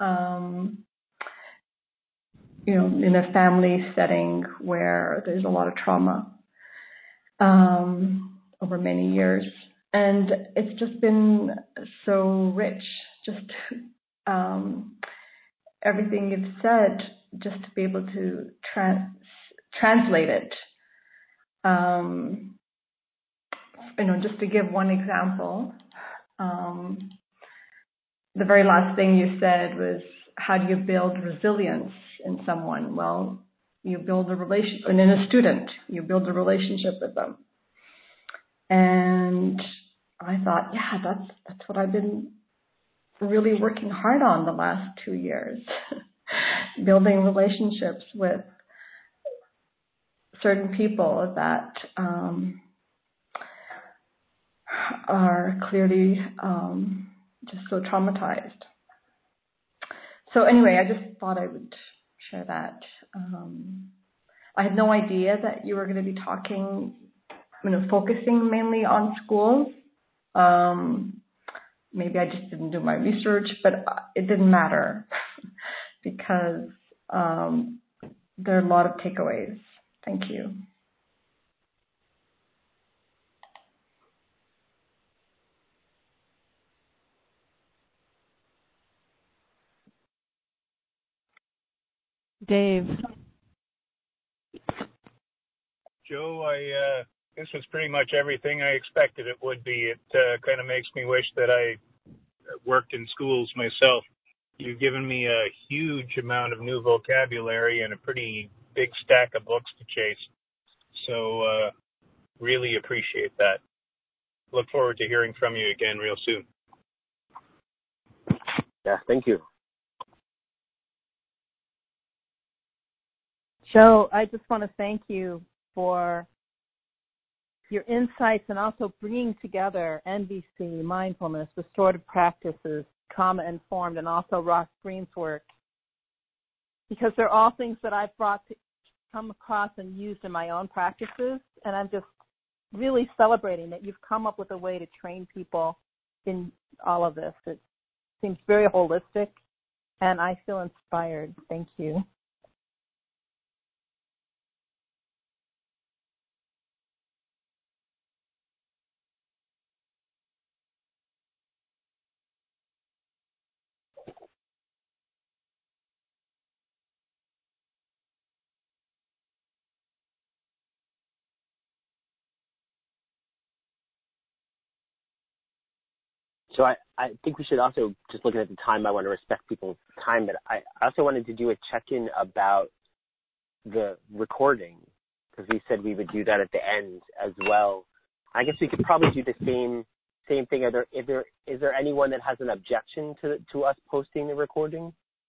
[SPEAKER 8] in a family setting where there's a lot of trauma over many years. And it's just been so rich, just everything you've said, just to be able to translate it. Just to give one example, the very last thing you said was, how do you build resilience in someone? Well, you build a relationship, and in a student, you build a relationship with them. And I thought, yeah, that's what I've been really working hard on the last 2 years, building relationships with certain people that are clearly just so traumatized. So anyway, I just thought I would share that. I had no idea that you were going to be talking, focusing mainly on schools. Maybe I just didn't do my research, but it didn't matter because there are a lot of takeaways. Thank you.
[SPEAKER 3] Dave.
[SPEAKER 9] Joe, this was pretty much everything I expected it would be. It kind of makes me wish that I worked in schools myself. You've given me a huge amount of new vocabulary and a pretty big stack of books to chase. So really appreciate that. Look forward to hearing from you again real soon.
[SPEAKER 1] Yeah, thank you.
[SPEAKER 6] Joe, I just want to thank you for your insights and also bringing together NVC, mindfulness, restorative practices, trauma-informed, and also Ross Greene's work, because they're all things that I've come across and used in my own practices, and I'm just really celebrating that you've come up with a way to train people in all of this. It seems very holistic, and I feel inspired. Thank you.
[SPEAKER 1] So I think we should also, just looking at the time, I want to respect people's time, but I also wanted to do a check-in about the recording, because we said we would do that at the end as well. I guess we could probably do the same thing. Is there anyone that has an objection to us posting the recording?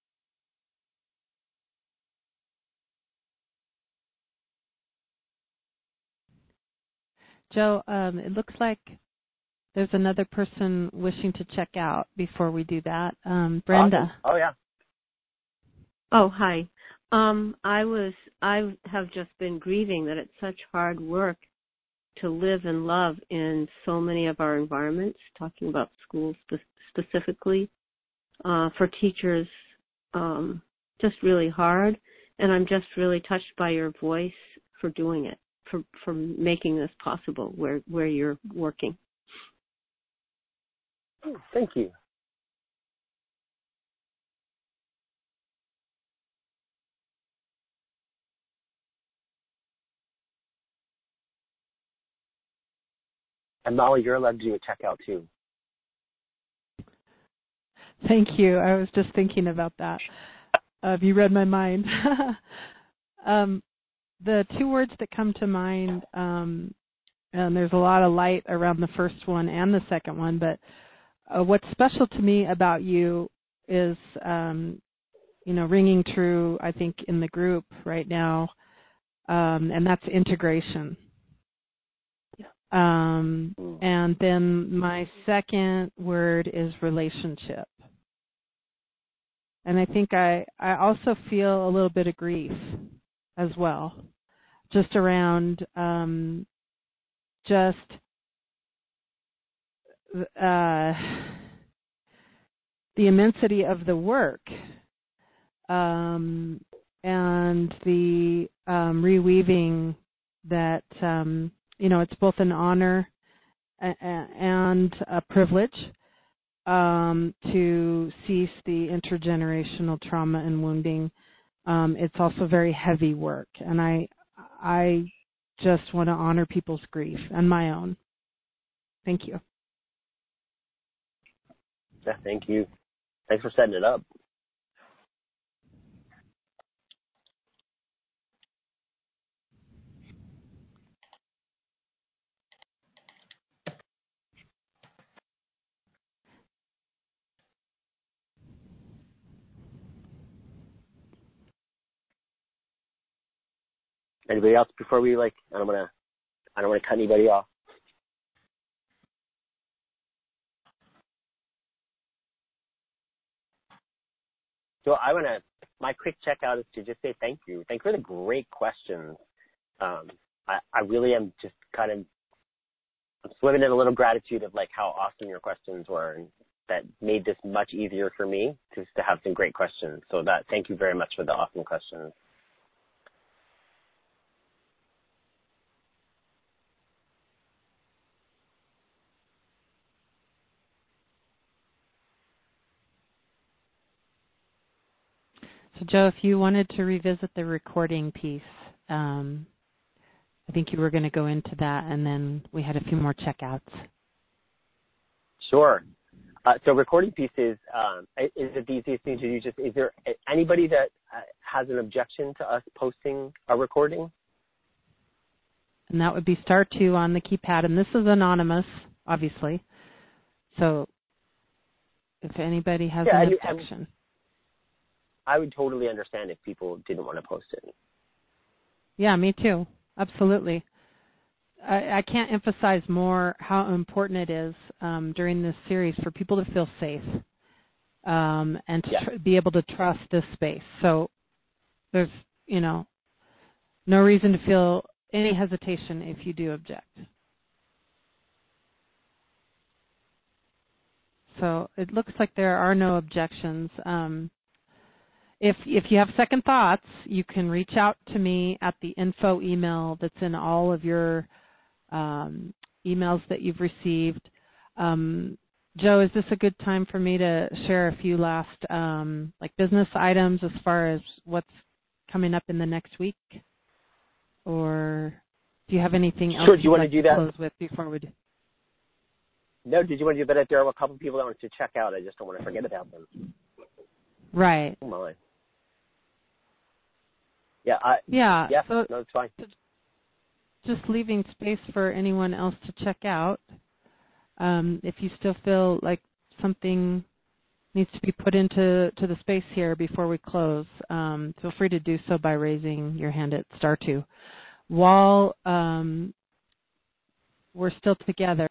[SPEAKER 3] Joe, it looks like there's another person wishing to check out before we do that. Brenda.
[SPEAKER 1] Awesome. Oh, yeah.
[SPEAKER 10] Oh, hi. I have just been grieving that it's such hard work to live and love in so many of our environments, talking about schools specifically, for teachers, just really hard. And I'm just really touched by your voice for doing it, for making this possible where you're working.
[SPEAKER 1] Oh, thank you. And Molly, you're allowed to do a checkout too.
[SPEAKER 3] Thank you. I was just thinking about that. You read my mind. The two words that come to mind, and there's a lot of light around the first one and the second one, but what's special to me about you is, ringing true, I think, in the group right now, and that's integration. And then my second word is relationship. And I think I also feel a little bit of grief as well, just around the immensity of the work and the reweaving that, it's both an honor and a privilege to cease the intergenerational trauma and wounding. It's also very heavy work, and I just want to honor people's grief and my own. Thank you.
[SPEAKER 1] Yeah, thank you. Thanks for setting it up. Anybody else before we I don't want to cut anybody off. So my quick checkout is to just say thank you. Thank you for the great questions. I really am just kind of I'm swimming in a little gratitude of like how awesome your questions were, and that made this much easier for me just to have some great questions. So thank you very much for the awesome questions.
[SPEAKER 3] So Joe, if you wanted to revisit the recording piece, I think you were going to go into that, and then we had a few more checkouts.
[SPEAKER 1] Sure. So recording pieces, is it the easiest thing to do? Is there anybody that has an objection to us posting a recording?
[SPEAKER 3] And that would be *2 on the keypad, and this is anonymous, obviously. So if anybody has an objection.
[SPEAKER 1] I would totally understand if people didn't want to post it.
[SPEAKER 3] Yeah, me too. Absolutely. I can't emphasize more how important it is during this series for people to feel safe and to be able to trust this space. So there's, no reason to feel any hesitation if you do object. So it looks like there are no objections. If you have second thoughts, you can reach out to me at the info email that's in all of your emails that you've received. Joe, is this a good time for me to share a few last business items as far as what's coming up in the next week? Or do you have anything else
[SPEAKER 1] you want to do that?
[SPEAKER 3] Close with before we do?
[SPEAKER 1] No, did you want to do that? If there are a couple of people that want to check out, I just don't want to forget about them.
[SPEAKER 3] Right.
[SPEAKER 1] Oh my.
[SPEAKER 3] So
[SPEAKER 1] no, it's fine.
[SPEAKER 3] Just leaving space for anyone else to check out. If you still feel like something needs to be put into the space here before we close, feel free to do so by raising your hand at *2. While we're still together,